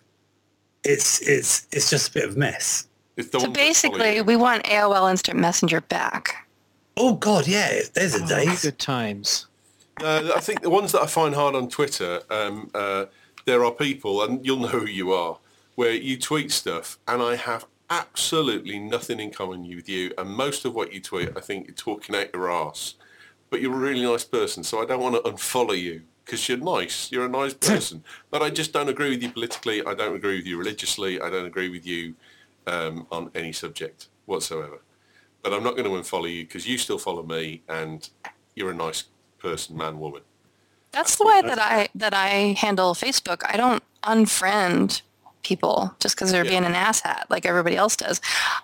It's it's it's just a bit of a mess. It's the So one that follow basically, you. we want A O L Instant Messenger back. Oh God, yeah, there's a Oh, day. good times. Uh, I think the ones that I find hard on Twitter, um, uh, there are people, and you'll know who you are, where you tweet stuff, and I have absolutely nothing in common with you, and most of what you tweet, I think you're talking out your arse. But you're a really nice person, so I don't want to unfollow you, because you're nice, you're a nice person. But I just don't agree with you politically, I don't agree with you religiously, I don't agree with you um, on any subject whatsoever. But I'm not going to unfollow you, because you still follow me, and you're a nice person, man, woman. That's the way that I that I handle Facebook. I don't unfriend people just because they're Yeah. being an asshat like everybody else does.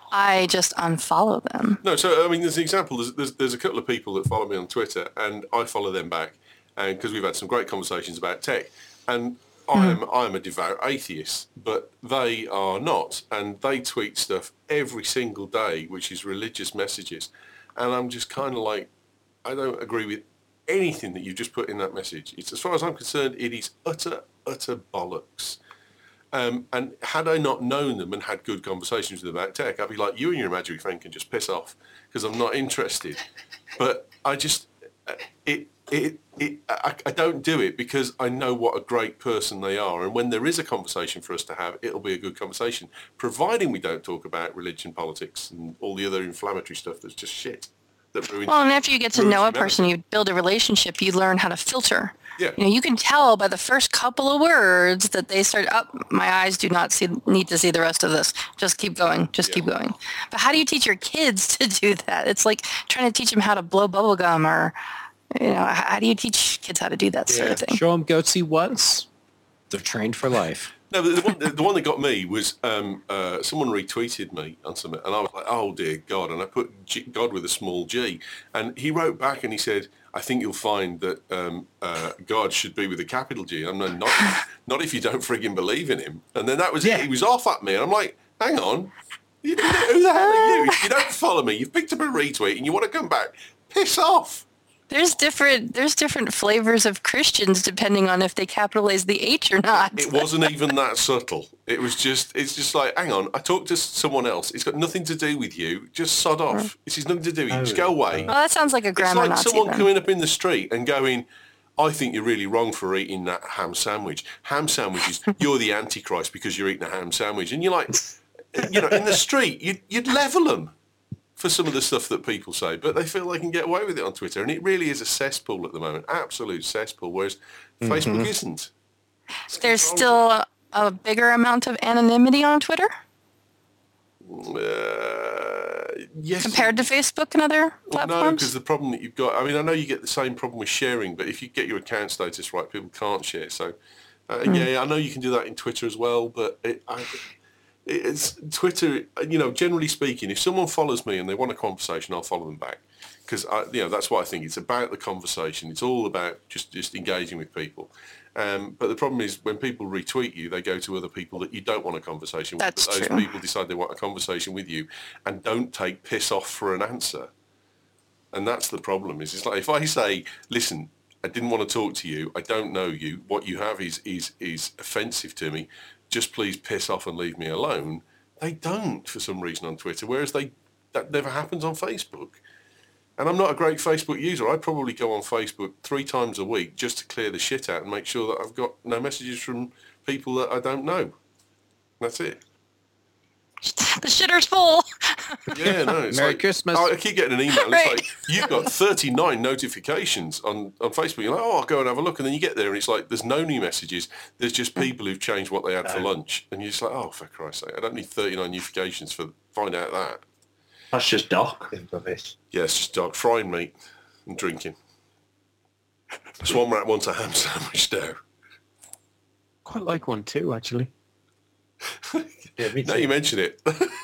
I just unfollow them. No, so I mean, there's an example. There's, there's there's a couple of people that follow me on Twitter, and I follow them back, and because we've had some great conversations about tech, and I'm I'm a devout atheist, but they are not, and they tweet stuff every single day, which is religious messages, and I'm just kind of like, I don't agree with anything that you've just put in that message. It's, as far as I'm concerned, it is utter utter bollocks. Um, and had I not known them and had good conversations with them about tech, I'd be like, you and your imaginary friend can just piss off because I'm not interested. But I just, it, it, it, I, I don't do it because I know what a great person they are. And when there is a conversation for us to have, it'll be a good conversation, providing we don't talk about religion, politics, and all the other inflammatory stuff that's just shit. That ruins, Well, and after you get to ruins know a humanity. person, you build a relationship, you learn how to filter. Yeah. You know, you can tell by the first couple of words that they start, up. Oh, my eyes do not see, need to see the rest of this. Just keep going. Just Yeah. keep going. But how do you teach your kids to do that? It's like trying to teach them how to blow bubble gum or, you know, how, how do you teach kids how to do that sort of thing? Show them goatsy once. They're trained for life. No, but the one, the one that got me was um, uh, someone retweeted me on something, and I was like, oh, dear God, and I put G- God with a small g, and he wrote back and he said, I think you'll find that um, uh, God should be with a capital G. I'm like, not, not if you don't frigging believe in him. And then that was Yeah. it. He was off at me, and I'm like, hang on, you, who the hell are you? If you don't follow me, you've picked up a retweet, and you want to come back Piss off. There's different there's different flavors of Christians depending on if they capitalize the H or not. It wasn't even that subtle. It was just, it's just like, hang on, I talked to someone else. It's got nothing to do with you. Just sod off. This has nothing to do with you. Just go away. Well, that sounds like a It's grammar like Nazi someone then. coming up in the street and going, I think you're really wrong for eating that ham sandwich. Ham sandwiches, you're the Antichrist because you're eating a ham sandwich. And you're like, you know, in the street, you'd, you'd level them for some of the stuff that people say, but they feel they can get away with it on Twitter. And it really is a cesspool at the moment, absolute cesspool, whereas Mm-hmm. Facebook isn't. There's still a bigger amount of anonymity on Twitter Uh, yes. compared to Facebook and other Well, no, platforms. because the problem that you've got, I mean, I know you get the same problem with sharing, but if you get your account status right, people can't share. So, uh, Hmm. yeah, I know you can do that in Twitter as well, but it, I, it's Twitter, you know, generally speaking, if someone follows me and they want a conversation, I'll follow them back. Because, you know, that's what I think. It's about the conversation. It's all about just, just engaging with people. Um, but the problem is when people retweet you, they go to other people that you don't want a conversation with. That's But those true. people decide they want a conversation with you and don't take piss off for an answer. And that's the problem. Is it's like if I say, listen, I didn't want to talk to you. I don't know you. What you have is is is offensive to me. Just please piss off and leave me alone. They don't for some reason on Twitter, whereas they that never happens on Facebook. And I'm not a great Facebook user. I probably go on Facebook three times a week just to clear the shit out and make sure that I've got no messages from people that I don't know. That's it. The shitter's full. Yeah, no. It's Merry like, Christmas. I keep getting an email. It's Right. like, you've got thirty-nine notifications on, on Facebook. You're like, oh, I'll go and have a look. And then you get there and it's like, there's no new messages. There's just people who've changed what they had for lunch. And you're just like, oh, for Christ's sake, I don't need thirty-nine notifications for find out that. That's just Doc. Rubbish. Yeah, it's just dog frying meat and drinking. Swan Rat wants a ham sandwich now. Quite like one too, actually. Yeah, me Now too. you mention it.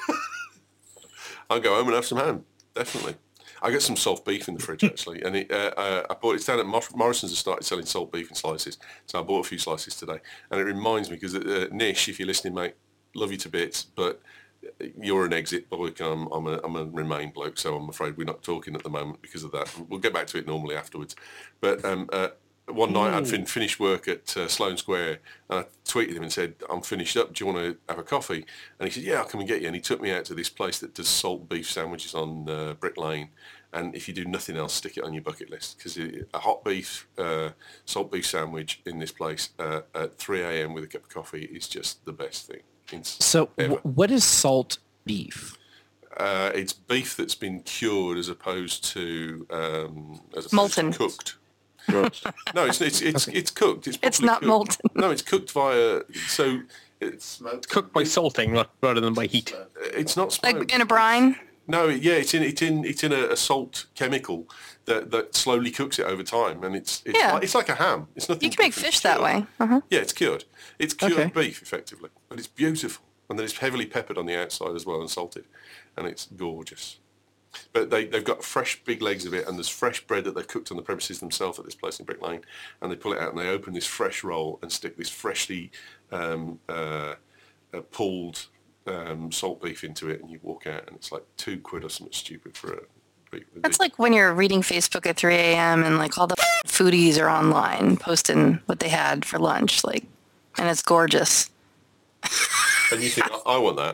I'll go home and have some ham, definitely. I got some salt beef in the fridge, actually. And it, uh, uh, I bought it down at Mor- Morrison's has started selling salt beef in slices. So I bought a few slices today. And it reminds me, because uh, Nish, if you're listening, mate, love you to bits, but you're an exit bloke. I'm, I'm, a, I'm a Remain bloke, so I'm afraid we're not talking at the moment because of that. We'll get back to it normally afterwards. But um, uh, one night I'd fin- finished work at uh, Sloane Square and I tweeted him and said, I'm finished up, do you want to have a coffee? And he said, yeah, I'll come and get you. And he took me out to this place that does salt beef sandwiches on uh, Brick Lane. And if you do nothing else, stick it on your bucket list, because a hot beef, uh, salt beef sandwich in this place uh, at three a.m. with a cup of coffee is just the best thing. It's, So ever. w- what is salt beef? Uh, it's beef that's been cured as opposed to um, as opposed Molten. to cooked. No, it's it's it's, it's cooked. It's, It's properly not cooked. molten. No, it's cooked via. So it's Smoked. Cooked by salting ra- rather than by heat. it's not smoked. Like in a brine. No, yeah, it's in it's in it's in a, a salt chemical that, that slowly cooks it over time, and it's it's, Yeah. like, it's like a ham. It's nothing. You can make it's fish that cured. way. Uh-huh. Yeah, it's cured. It's cured Okay. beef effectively, but it's beautiful, and then it's heavily peppered on the outside as well and salted, and it's gorgeous. But they, they've got fresh big legs of it, and there's fresh bread that they've cooked on the premises themselves at this place in Brick Lane, and they pull it out and they open this fresh roll and stick this freshly um, uh, uh, pulled um, salt beef into it, and you walk out and it's like two quid or something stupid for a beef. That's like when you're reading Facebook at three a.m. and like all the foodies are online posting what they had for lunch, like, and it's gorgeous. And you think, I, I want that.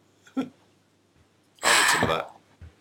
I want some of that.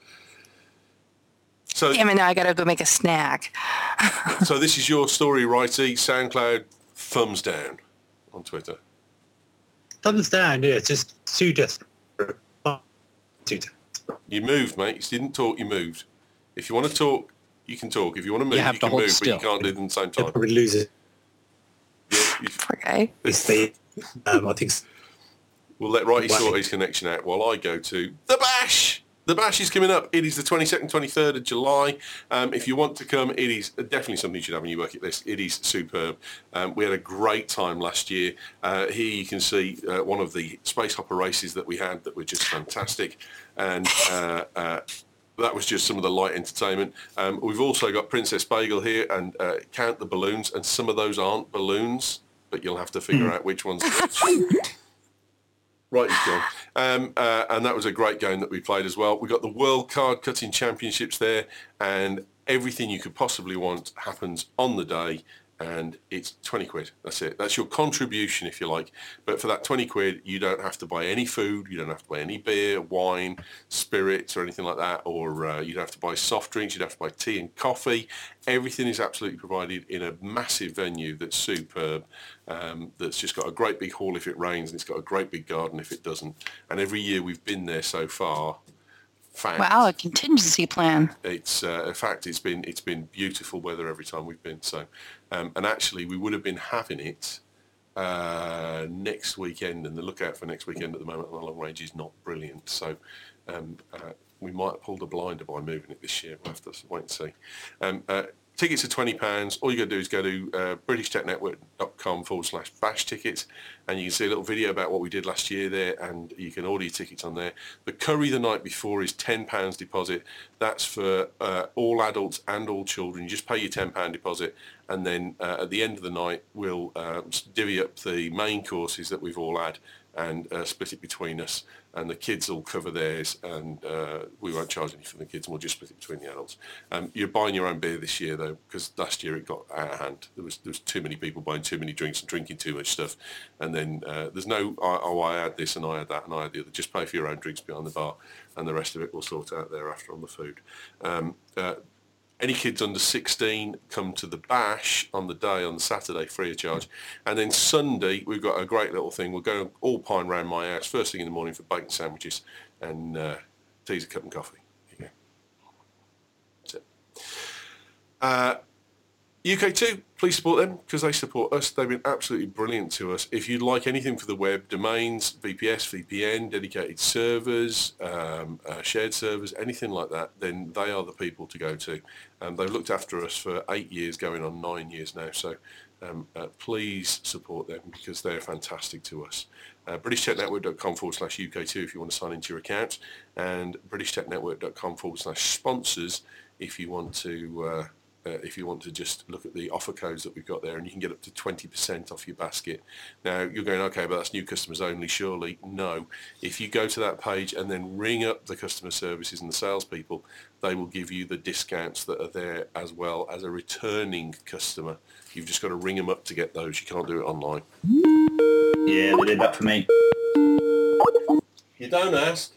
So, Damn it, now I gotta go make a snack. so this is your story, righty. SoundCloud, thumbs down on Twitter. Thumbs down, yeah, it's just too desperate. Too desperate. You moved, mate. You didn't talk, you moved. If you want to talk, you can talk. If you want to move, you, have to can hold move, still. but you can't do it at the same They'll time. probably lose it. Yeah, you- Poor guy. It's the, um, I think, s- we'll let Righty Wow. sort his connection out while I go to the Bash. The Bash is coming up. It is the twenty-second, twenty-third of July. Um, if you want to come, it is definitely something you should have on your bucket list. It is superb. Um, we had a great time last year. Uh, here you can see uh, one of the space hopper races that we had that were just fantastic. And uh, uh, that was just some of the light entertainment. Um, we've also got Princess Bagel here and uh, Count the Balloons. And some of those aren't balloons, but you'll have to figure out which ones. Right, he's gone. Um, uh, and that was a great game that we played as well. We got the World Card Cutting Championships there, and everything you could possibly want happens on the day, and it's twenty quid. That's it. That's your contribution, if you like. But for that twenty quid, you don't have to buy any food. You don't have to buy any beer, wine, spirits, or anything like that. Or uh, you don't have to buy soft drinks. You don't have to buy tea and coffee. Everything is absolutely provided in a massive venue that's superb. Um, that's just got a great big hall if it rains, and it's got a great big garden if it doesn't. And every year we've been there so far. Fact, Wow, a contingency plan. It's uh, in fact it's been it's been beautiful weather every time we've been. So, um, and actually we would have been having it uh, next weekend, and the lookout for next weekend at the moment on the long range is not brilliant. So, um, uh, we might have pulled a blinder by moving it this year. We'll have to wait and see. Um, uh, Tickets are twenty pounds. All you got to do is go to uh, british tech network dot com forward slash bash tickets, and you can see a little video about what we did last year there, and you can order your tickets on there. The curry the night before is ten pounds deposit. That's for uh, all adults and all children. You just pay your ten pounds deposit, and then uh, at the end of the night, we'll uh, divvy up the main courses that we've all had and uh, split it between us, and the kids will cover theirs, and uh, we won't charge any for the kids, and we'll just split it between the adults. Um, you're buying your own beer this year, though, because last year it got out of hand. There was there was too many people buying too many drinks and drinking too much stuff, and then uh, there's no, oh, I had this and I had that and I had the other. Just pay for your own drinks behind the bar, and the rest of it we'll sort out thereafter on the food. Um, uh, Any kids under sixteen come to the bash on the day, on the Saturday, free of charge. And then Sunday, we've got a great little thing. We'll go all pine round my house first thing in the morning for bacon sandwiches and uh, tea's a cup and coffee. There you go. That's it. Uh, U K two, please support them because they support us. They've been absolutely brilliant to us. If you'd like anything for the web, domains, V P S, V P N, dedicated servers, um, uh, shared servers, anything like that, then they are the people to go to. Um, they've looked after us for eight years, going on nine years now. So um, uh, please support them because they're fantastic to us. Uh, british tech network dot com forward slash U K two if you want to sign into your account, and british tech network dot com forward slash sponsors if you want to uh, Uh, if you want to just look at the offer codes that we've got there, and you can get up to twenty percent off your basket. Now, you're going, okay, but that's new customers only, surely. No. If you go to that page and then ring up the customer services and the salespeople, they will give you the discounts that are there as well as a returning customer. You've just got to ring them up to get those. You can't do it online. Yeah, they did that for me. You don't ask,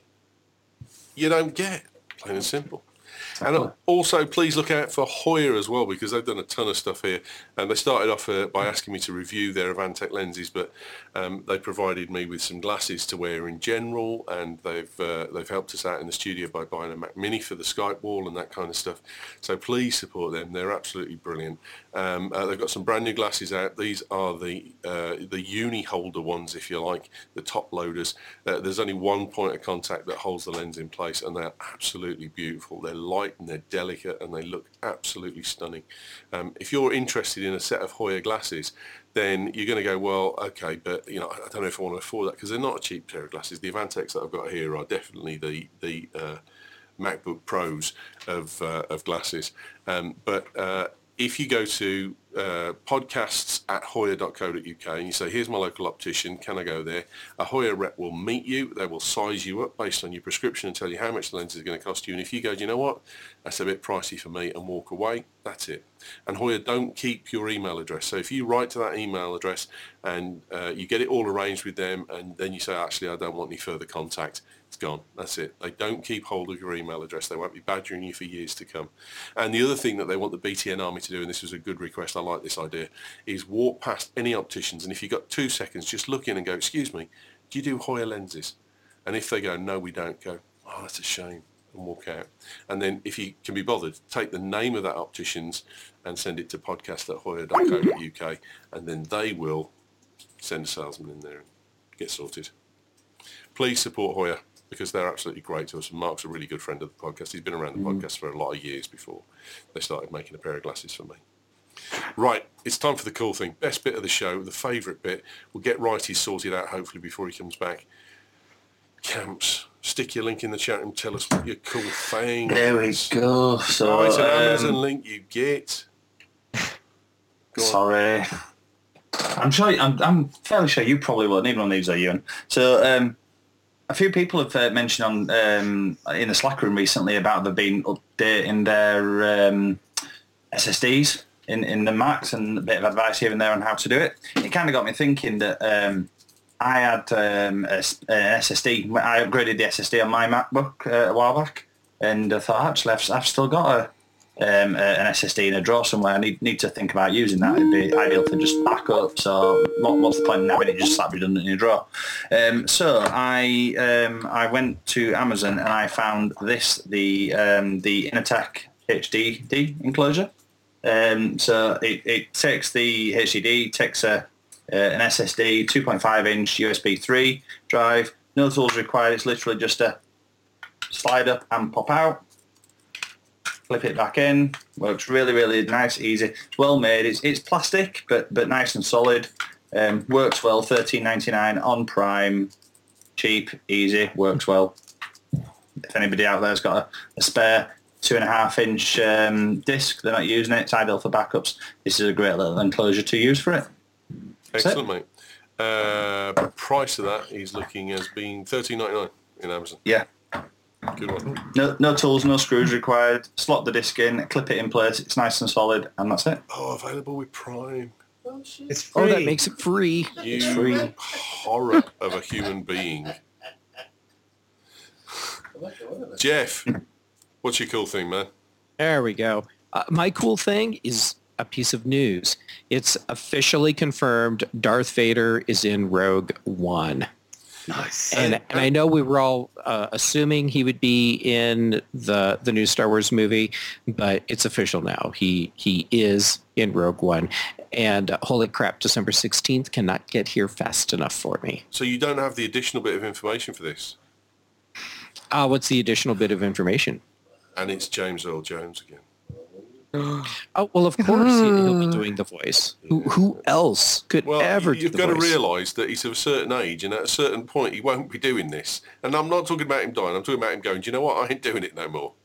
you don't get. Plain and simple. And also, please look out for Hoya as well, because they've done a ton of stuff here. And they started off uh, by asking me to review their Avantec lenses, but um, they provided me with some glasses to wear in general, and they've uh, they've helped us out in the studio by buying a Mac Mini for the Skype wall and that kind of stuff. So please support them; they're absolutely brilliant. Um, uh, they've got some brand new glasses out. These are the uh, the uni holder ones, if you like, the top loaders. Uh, there's only one point of contact that holds the lens in place, and they're absolutely beautiful. They're light and they're delicate and they look absolutely stunning. Um, if you're interested in a set of Hoya glasses, then you're going to go, well, okay, but you know, I don't know if I want to afford that because they're not a cheap pair of glasses. The Avantecs that I've got here are definitely the the uh, MacBook Pros of uh, of glasses. Um, but uh, if you go to uh, podcasts at hoya dot co dot uk and you say, here's my local optician, can I go there? A Hoya rep will meet you. They will size you up based on your prescription and tell you how much the lens is going to cost you. And if you go, do you know what? That's a bit pricey for me, and walk away, that's it. And Hoya don't keep your email address. So if you write to that email address and uh, you get it all arranged with them, and then you say, actually, I don't want any further contact, it's gone. That's it. They don't keep hold of your email address. They won't be badgering you for years to come. And the other thing that they want the B T N Army to do, and this was a good request, I like this idea, is walk past any opticians, and if you've got two seconds, just look in and go, excuse me, do you do Hoya lenses? And if they go, no, we don't, go, oh, that's a shame, and walk out. And then if you can be bothered, take the name of that opticians and send it to podcast at hoya dot co dot uk, and then they will send a salesman in there and get sorted. Please support Hoya, because they're absolutely great to us. And Mark's a really good friend of the podcast. He's been around the mm. podcast for a lot of years before they started making a pair of glasses for me. Right, it's time for the cool thing. Best bit of the show, the favourite bit. We'll get Righty sorted out, hopefully, before he comes back. Camps. Stick your link in the chat and tell us what your cool thing There we is. go. So, oh, it's an um, Amazon link you get. Go sorry. on. I'm sure. I'm, I'm fairly sure you probably won't. Neither one of these are you. So, um, a few people have uh, mentioned on um, in the Slack room recently about there being updating their um, S S Ds in, in the Macs and a bit of advice here and there on how to do it. It kind of got me thinking that um, I had um, a, an S S D. I upgraded the S S D on my MacBook uh, a while back, and I thought, actually, I've, I've still got a Um, a, an S S D in a drawer somewhere. I need need to think about using that. It'd be ideal for just backup. So what, what's the point in having it just sat redundant in your drawer? Um, so I um, I went to Amazon and I found this the um, the Innotek H D D enclosure. Um, so it, it takes the H D D, takes a uh, an S S D, two point five inch U S B three drive. No tools required. It's literally just a slide up and pop out. Flip it back in. Works really, really nice, easy. Well made. It's it's plastic, but but nice and solid. Um, works well. thirteen ninety-nine on Prime. Cheap, easy. Works well. If anybody out there's got a, a spare two and a half inch um, disc, they're not using it. It's ideal for backups. This is a great little enclosure to use for it. That's Excellent, it. mate. Uh, price of that is looking as being thirteen ninety-nine in Amazon. Yeah. Good one. No, no tools, no screws required. Slot the disc in, clip it in place. It's nice and solid, and that's it. Oh, available with Prime. It's free. Oh, that makes it free. You free. horror of a human being. Jeff, what's your cool thing, man? There we go. Uh, my cool thing is a piece of news. It's officially confirmed Darth Vader is in Rogue One. Nice. And, and I know we were all uh, assuming he would be in the the new Star Wars movie, but it's official now. He he is in Rogue One. And uh, holy crap, December sixteenth cannot get here fast enough for me. So you don't have the additional bit of information for this? Uh, what's the additional bit of information? And it's James Earl Jones again. Oh, well, of course he- he'll be doing the voice. Who, who else could Well, ever you've do the got to voice? realise that he's of a certain age, and at a certain point, he won't be doing this. And I'm not talking about him dying. I'm talking about him going, do you know what? I ain't doing it no more.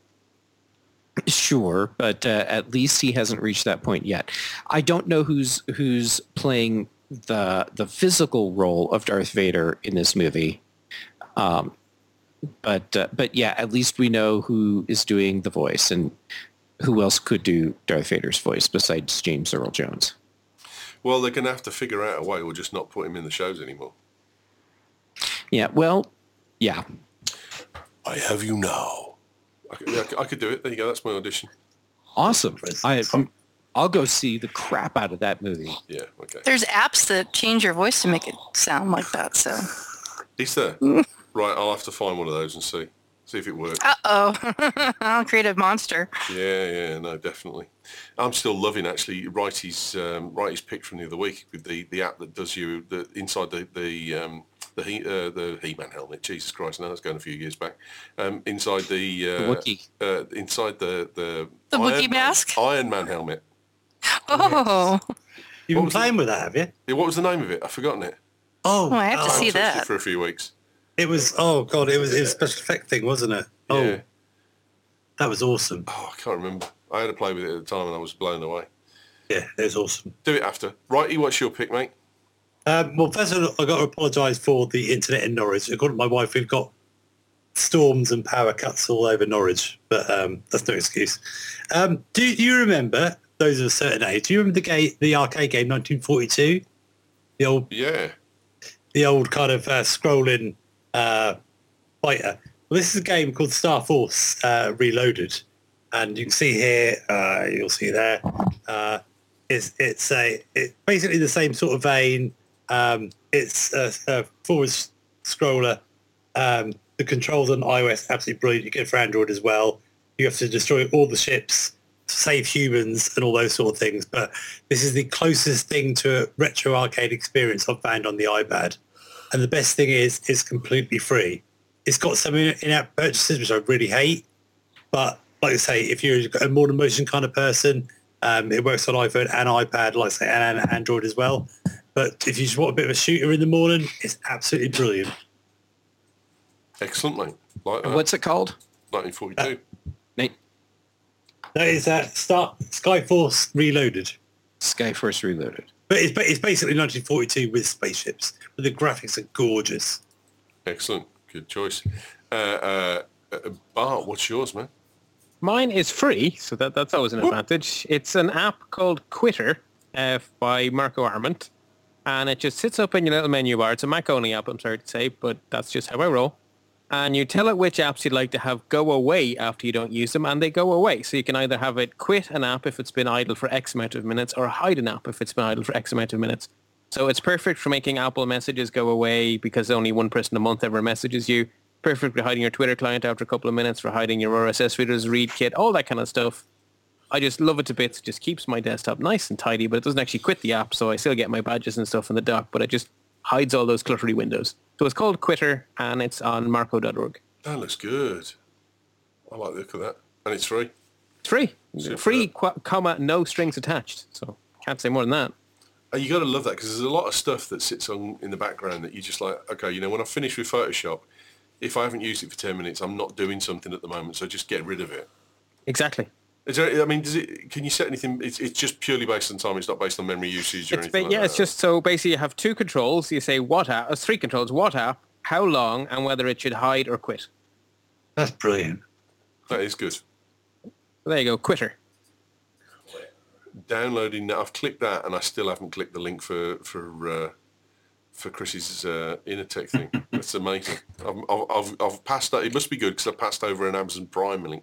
Sure, but uh, at least he hasn't reached that point yet. I don't know who's who's playing the the physical role of Darth Vader in this movie, um, but uh, but yeah, at least we know who is doing the voice, and who else could do Darth Vader's voice besides James Earl Jones. Well, they're going to have to figure out a way or just not put him in the shows anymore. Yeah, well, yeah. I have you now. I could, yeah, I could- I could do it. There you go. That's my audition. Awesome. I, I'll go see the crap out of that movie. Yeah, okay. There's apps that change your voice to make it sound like that. So, Is there? Right, I'll have to find one of those and see. See if it works. uh-oh, I'll create a monster. Yeah, yeah, no, definitely. I'm still loving actually Righty's um, Righty's pick from the other week with the, the app that does you the inside the the um, the he, uh, the He-Man helmet. Jesus Christ, now that's going a few years back. Um, inside the, uh, The Wookiee. uh, inside the the The Iron Wookiee Man- mask? Iron Man helmet. Oh, You've What been was playing with that, have you? Yeah, what was the name of it? I've forgotten it. Oh, Oh, I have to I see haven't touched that. it for a few weeks. it was. Oh god, it was, it was a special effect thing, wasn't it? Oh, Yeah. that was awesome. Oh, I can't remember. I had to play with it at the time and I was blown away. Yeah, it was awesome. Do it after. Righty, what's your pick, mate? Um, well, first of all, I got to apologise for the internet in Norwich. According to my wife, we've got storms and power cuts all over Norwich, but um, that's no excuse. Um, do you remember, those of a certain age, do you remember the, game, the arcade game nineteen forty-two? The old, Yeah. the old kind of uh, scrolling uh, fighter. Well, this is a game called Star Force uh, Reloaded, and you can see here, uh, you'll see there, uh, it's it's a it, basically the same sort of vein. Um, it's a, a forward scroller. Um, the controls on iOS absolutely brilliant. You get it for Android as well. You have to destroy all the ships, save humans, and all those sort of things. But this is the closest thing to a retro arcade experience I've found on the iPad. And the best thing is, it's completely free. It's got some in- in-app purchases, which I really hate. But like I say, if you're a more motion kind of person, um, it works on iPhone and iPad, like I say, and, and Android as well. But if you just want a bit of a shooter in the morning, it's absolutely brilliant. Excellent, mate. Like that. What's it called? nineteen forty-two. Nate? That is uh, Star Skyforce Reloaded. Skyforce Reloaded. But it's, but it's basically nineteen forty-two with spaceships. But the graphics are gorgeous. Excellent. Good choice. Uh, uh, uh, Bart, what's yours, man? Mine is free, so that, that's always an advantage. It's an app called Quitter uh, by Marco Arment, and it just sits up in your little menu bar. It's a Mac-only app, I'm sorry to say, but that's just how I roll. And you tell it which apps you'd like to have go away after you don't use them, and they go away. So you can either have it quit an app if it's been idle for X amount of minutes, or hide an app if it's been idle for X amount of minutes. So it's perfect for making Apple messages go away because only one person a month ever messages you. Perfect for hiding your Twitter client after a couple of minutes, for hiding your R S S readers, read kit, all that kind of stuff. I just love it to bits. It just keeps my desktop nice and tidy, but it doesn't actually quit the app, so I still get my badges and stuff in the dock, but it just hides all those cluttery windows. So it's called Quitter, and it's on marco dot org. That looks good. I like the look of that. And it's free. It's free. Super. Free, qu- comma, no strings attached. So can't say more than that. And you got to love that because there's a lot of stuff that sits on in the background that you just like, okay, you know, when I finish with Photoshop, if I haven't used it for ten minutes, I'm not doing something at the moment, so just get rid of it. Exactly. Is there, I mean, does it? Can you set anything? It's, it's just purely based on time. It's not based on memory usage or It's anything ba- like yeah, that. it's just so basically you have two controls. You say what app, uh, three controls, what app, how long, and whether it should hide or quit. That's brilliant. That is good. There you go, Quitter. Downloading that. I've clicked that, and I still haven't clicked the link for for uh, for Chris's uh, Innertech thing. That's amazing. I've, I've, I've, I've passed that. It must be good because I've passed over an Amazon Prime link.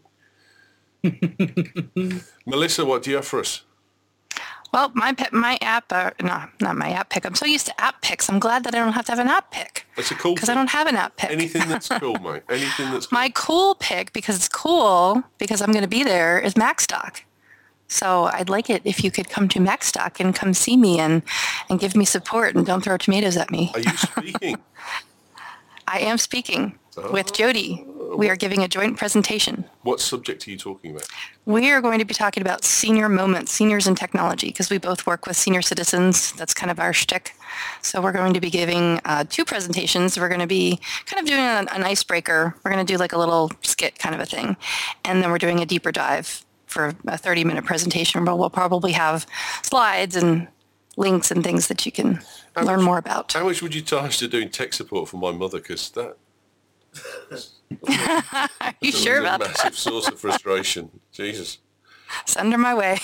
Melissa, what do you have for us? Well, my pe- my app, uh, no, not my app pick. I'm so used to app picks. I'm glad that I don't have to have an app pick. That's a cool Because thing. I don't have an app pick. Anything that's cool, mate. Anything that's cool. My cool pick, because it's cool, because I'm going to be there, is Macstock. So I'd like it if you could come to Macstock and come see me and, and give me support and don't throw tomatoes at me. Are you speaking? I am speaking with Jody. We are giving a joint presentation. What subject are you talking about? We are going to be talking about senior moments, seniors in technology, because we both work with senior citizens. That's kind of our shtick. So we're going to be giving uh, two presentations. We're going to be kind of doing an, an icebreaker. We're going to do like a little skit kind of a thing. And then we're doing a deeper dive for a thirty-minute presentation where we'll probably have slides and links and things that you can How learn much- more about. How much would you charge to doing tech support for my mother? Because that Are you is sure a about that? massive source of frustration. Jesus. Send her my way.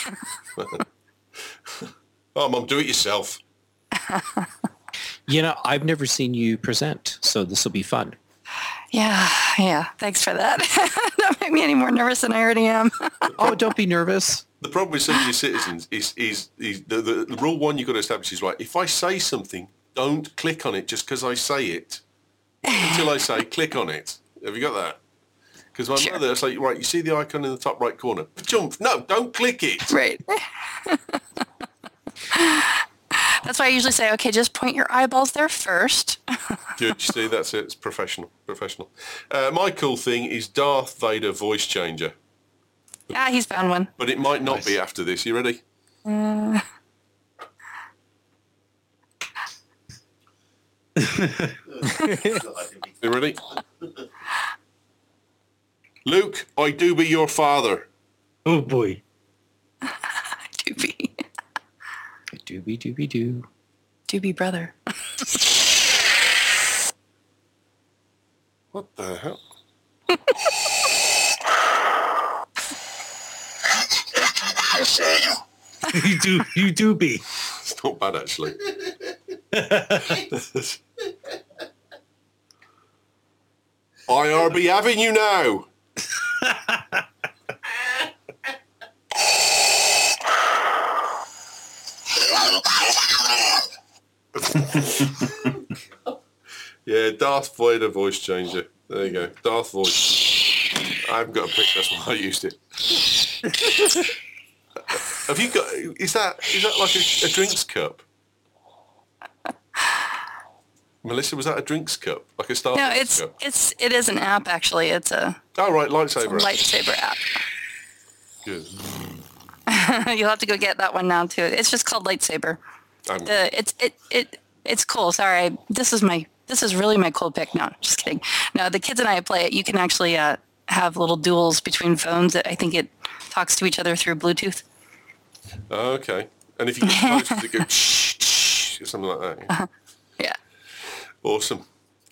Oh, Mum, do it yourself. You know, I've never seen you present, so this will be fun. Yeah, yeah. Thanks for that. Don't make me any more nervous than I already am. Oh, don't be nervous. The problem with senior citizens is, is, is the, the, the rule one you've got to establish is, right, if I say something, don't click on it just because I say it. Until I say, click on it. Have you got that? Because my Sure. mother, it's like, right, you see the icon in the top right corner. Jump. No, don't click it. Right. That's why I usually say, okay, just point your eyeballs there first. Good. You see, that's it. It's professional. Professional. Uh, my cool thing is Darth Vader voice changer. Yeah, he's found one. But it might not be after this. You ready? Uh, You ready? Luke, I do be your father. Oh boy. Doobie. Doobie doobie doo. Doobie brother. What the hell? you do you do be. It's not bad, actually. I R B having you now. Yeah, Darth Vader voice changer. There you go. Darth voice. I haven't got a pic, that's why I used it. Have you got, is that, is that like a, a drinks cup? Melissa, was that a drinks cup? Like a Star No, Wars it's cup? it's it is an app actually. It's a, Oh, right, it's a lightsaber. app. lightsaber app. Good. You'll have to go get that one now too. It's just called Lightsaber. Um, The it's it it it's cool. Sorry, I, this is my this is really my cool pick. No, just kidding. No, the kids and I play it. You can actually uh, have little duels between phones. I think it talks to each other through Bluetooth. oh, okay. And if you get close, does it go shh, shh, or something like that? Yeah. Yeah. Awesome.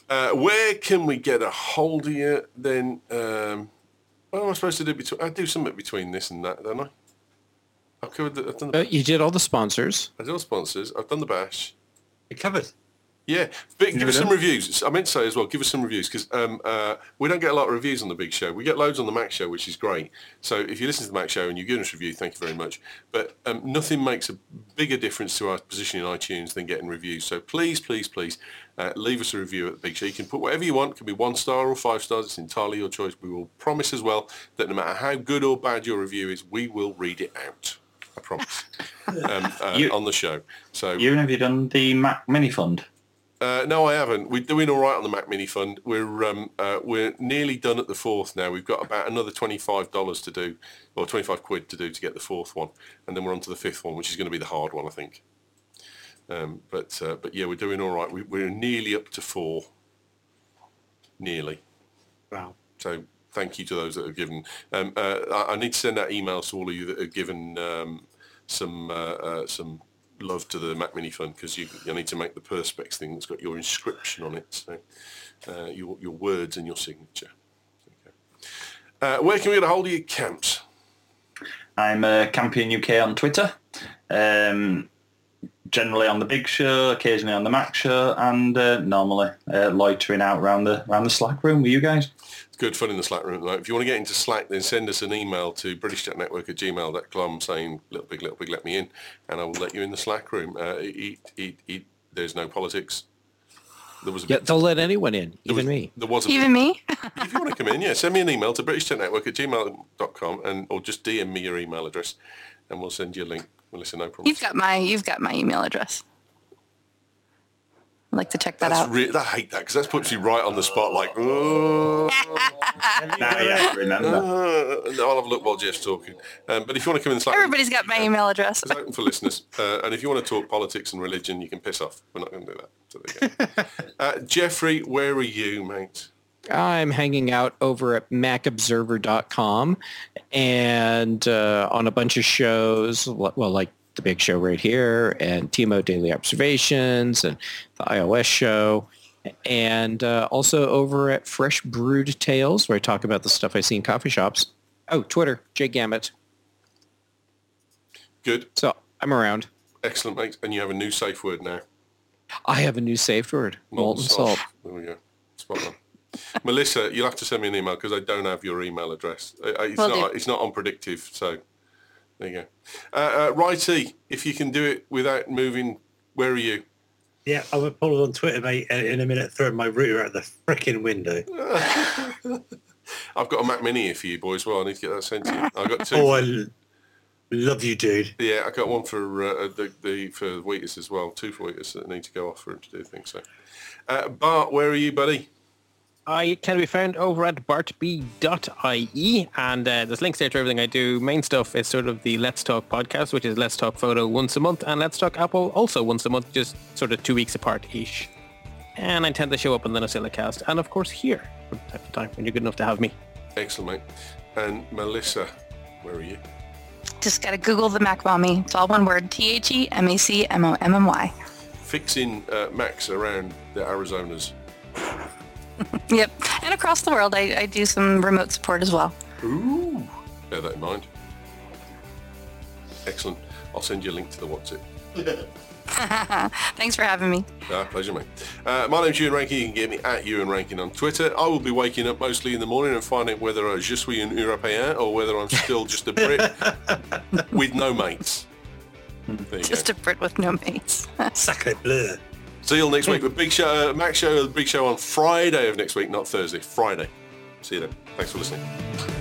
Uh, where can we get a hold of you then? Um, what am I supposed to do between? I do something between this and that, don't I? I've covered. The, I've done the, Uh, you did all the sponsors. I did all the sponsors. I've done the bash. You're covered. Yeah, but give us some reviews. I meant to say as well, give us some reviews because um, uh, we don't get a lot of reviews on the Big Show. We get loads on the Mac Show, which is great. So if you listen to the Mac Show and you give us a review, thank you very much. But um, nothing makes a bigger difference to our position in iTunes than getting reviews. So please, please, please uh, leave us a review at the Big Show. You can put whatever you want. It can be one star or five stars. It's entirely your choice. We will promise as well that no matter how good or bad your review is, we will read it out. I promise. um, uh, You- on the show. So You have you done the Mac Mini Fund? Uh, no, I haven't. We're doing all right on the Mac Mini Fund. We're um, uh, we're nearly done at the fourth now. We've got about another twenty-five dollars to do, or twenty-five quid to do to get the fourth one, and then we're on to the fifth one, which is going to be the hard one, I think. Um, but uh, but yeah, we're doing all right. We, we're nearly up to four. Nearly. Wow. So thank you to those that have given. Um, uh, I, I need to send out emails to all of you that have given um, some uh, uh, some. love to the Mac Mini Fund because you, you need to make the Perspex thing that's got your inscription on it, so uh, your your words and your signature. Okay. Uh, where can we get a hold of your camps? I'm uh, Campion U K on Twitter, um, generally on the Big Show, occasionally on the Mac Show, and uh, normally uh, loitering out around the around the Slack room with you guys. Good fun in the Slack room at the moment. If you want to get into Slack, then send us an email to british tech network at gmail dot com saying, little big, little big, let me in, and I will let you in the Slack room. Uh, it, it, it, there's no politics. There was a Yeah, bit, they'll let anyone in, there even was, me. There was a Even me? If you want to come in, yeah, send me an email to british tech network at gmail dot com and or just D M me your email address, and we'll send you a link. Melissa, no problem. You've got my you've got my email address. I'd like to check that That's out. re- I hate that because that puts you right on the spot. Like, oh, Now you have to remember. uh, no, I'll have a look while Jeff's talking. Um, but if you want to come in the Slack, Everybody's got my email address. it's open for listeners. Uh, and if you want to talk politics and religion, you can piss off. We're not going to do that. So there you go. uh, Jeffrey, where are you, mate? I'm hanging out over at mac observer dot com and uh, on a bunch of shows, well, like the Big Show right here and Timo Daily Observations and the iOS show, and uh, also over at Fresh Brewed Tales, where I talk about the stuff I see in coffee shops. Oh, Twitter, Jay Gammett. Good. So I'm around. Excellent, mate. And you have a new safe word now. I have a new safe word, molten salt. There we go. Spot on. Melissa, you'll have to send me an email because I don't have your email address. Uh, It's Will not. do. It's not on predictive. So there you go. Uh, uh, Righty, if you can do it without moving, where are you? Yeah, I'm going to pull it on Twitter, mate, and in a minute throw my router out the frickin' window. I've got a Mac Mini here for you, boys. Well, I need to get that sent to you. I got two. Oh, I l- love you, dude. Yeah, I got one for uh, the, the for Wheatus as well. Two for Wheatus that need to go off for him to do things. So, uh, Bart, where are you, buddy? I can be found over at bart b dot i e, and uh, there's links there to everything I do. Main stuff is sort of the Let's Talk podcast, which is Let's Talk Photo once a month, and Let's Talk Apple also once a month, just sort of two weeks apart-ish. And I tend to show up on the Nocillacast, and of course here from time to time when you're good enough to have me. Excellent, mate. And Melissa, where are you? Just got to Google the Mac Mommy. It's all one word. T H E M A C M O M M Y. Fixing uh, Macs around the Arizonas. Yep. And across the world, I, I do some remote support as well. Ooh. Bear that in mind. Excellent. I'll send you a link to the WhatsApp. Thanks for having me. Ah, pleasure, mate. Uh, my name's Ewan Rankin. You can get me at Ewan Rankin on Twitter. I will be waking up mostly in the morning and finding whether I je suis un Européen or whether I'm still just a Brit with no mates. There you Just go. a Brit with no mates. Sacre bleu. See you all next week. The big show, uh, Mac show, the big show on Friday of next week, not Thursday. Friday. See you then. Thanks for listening.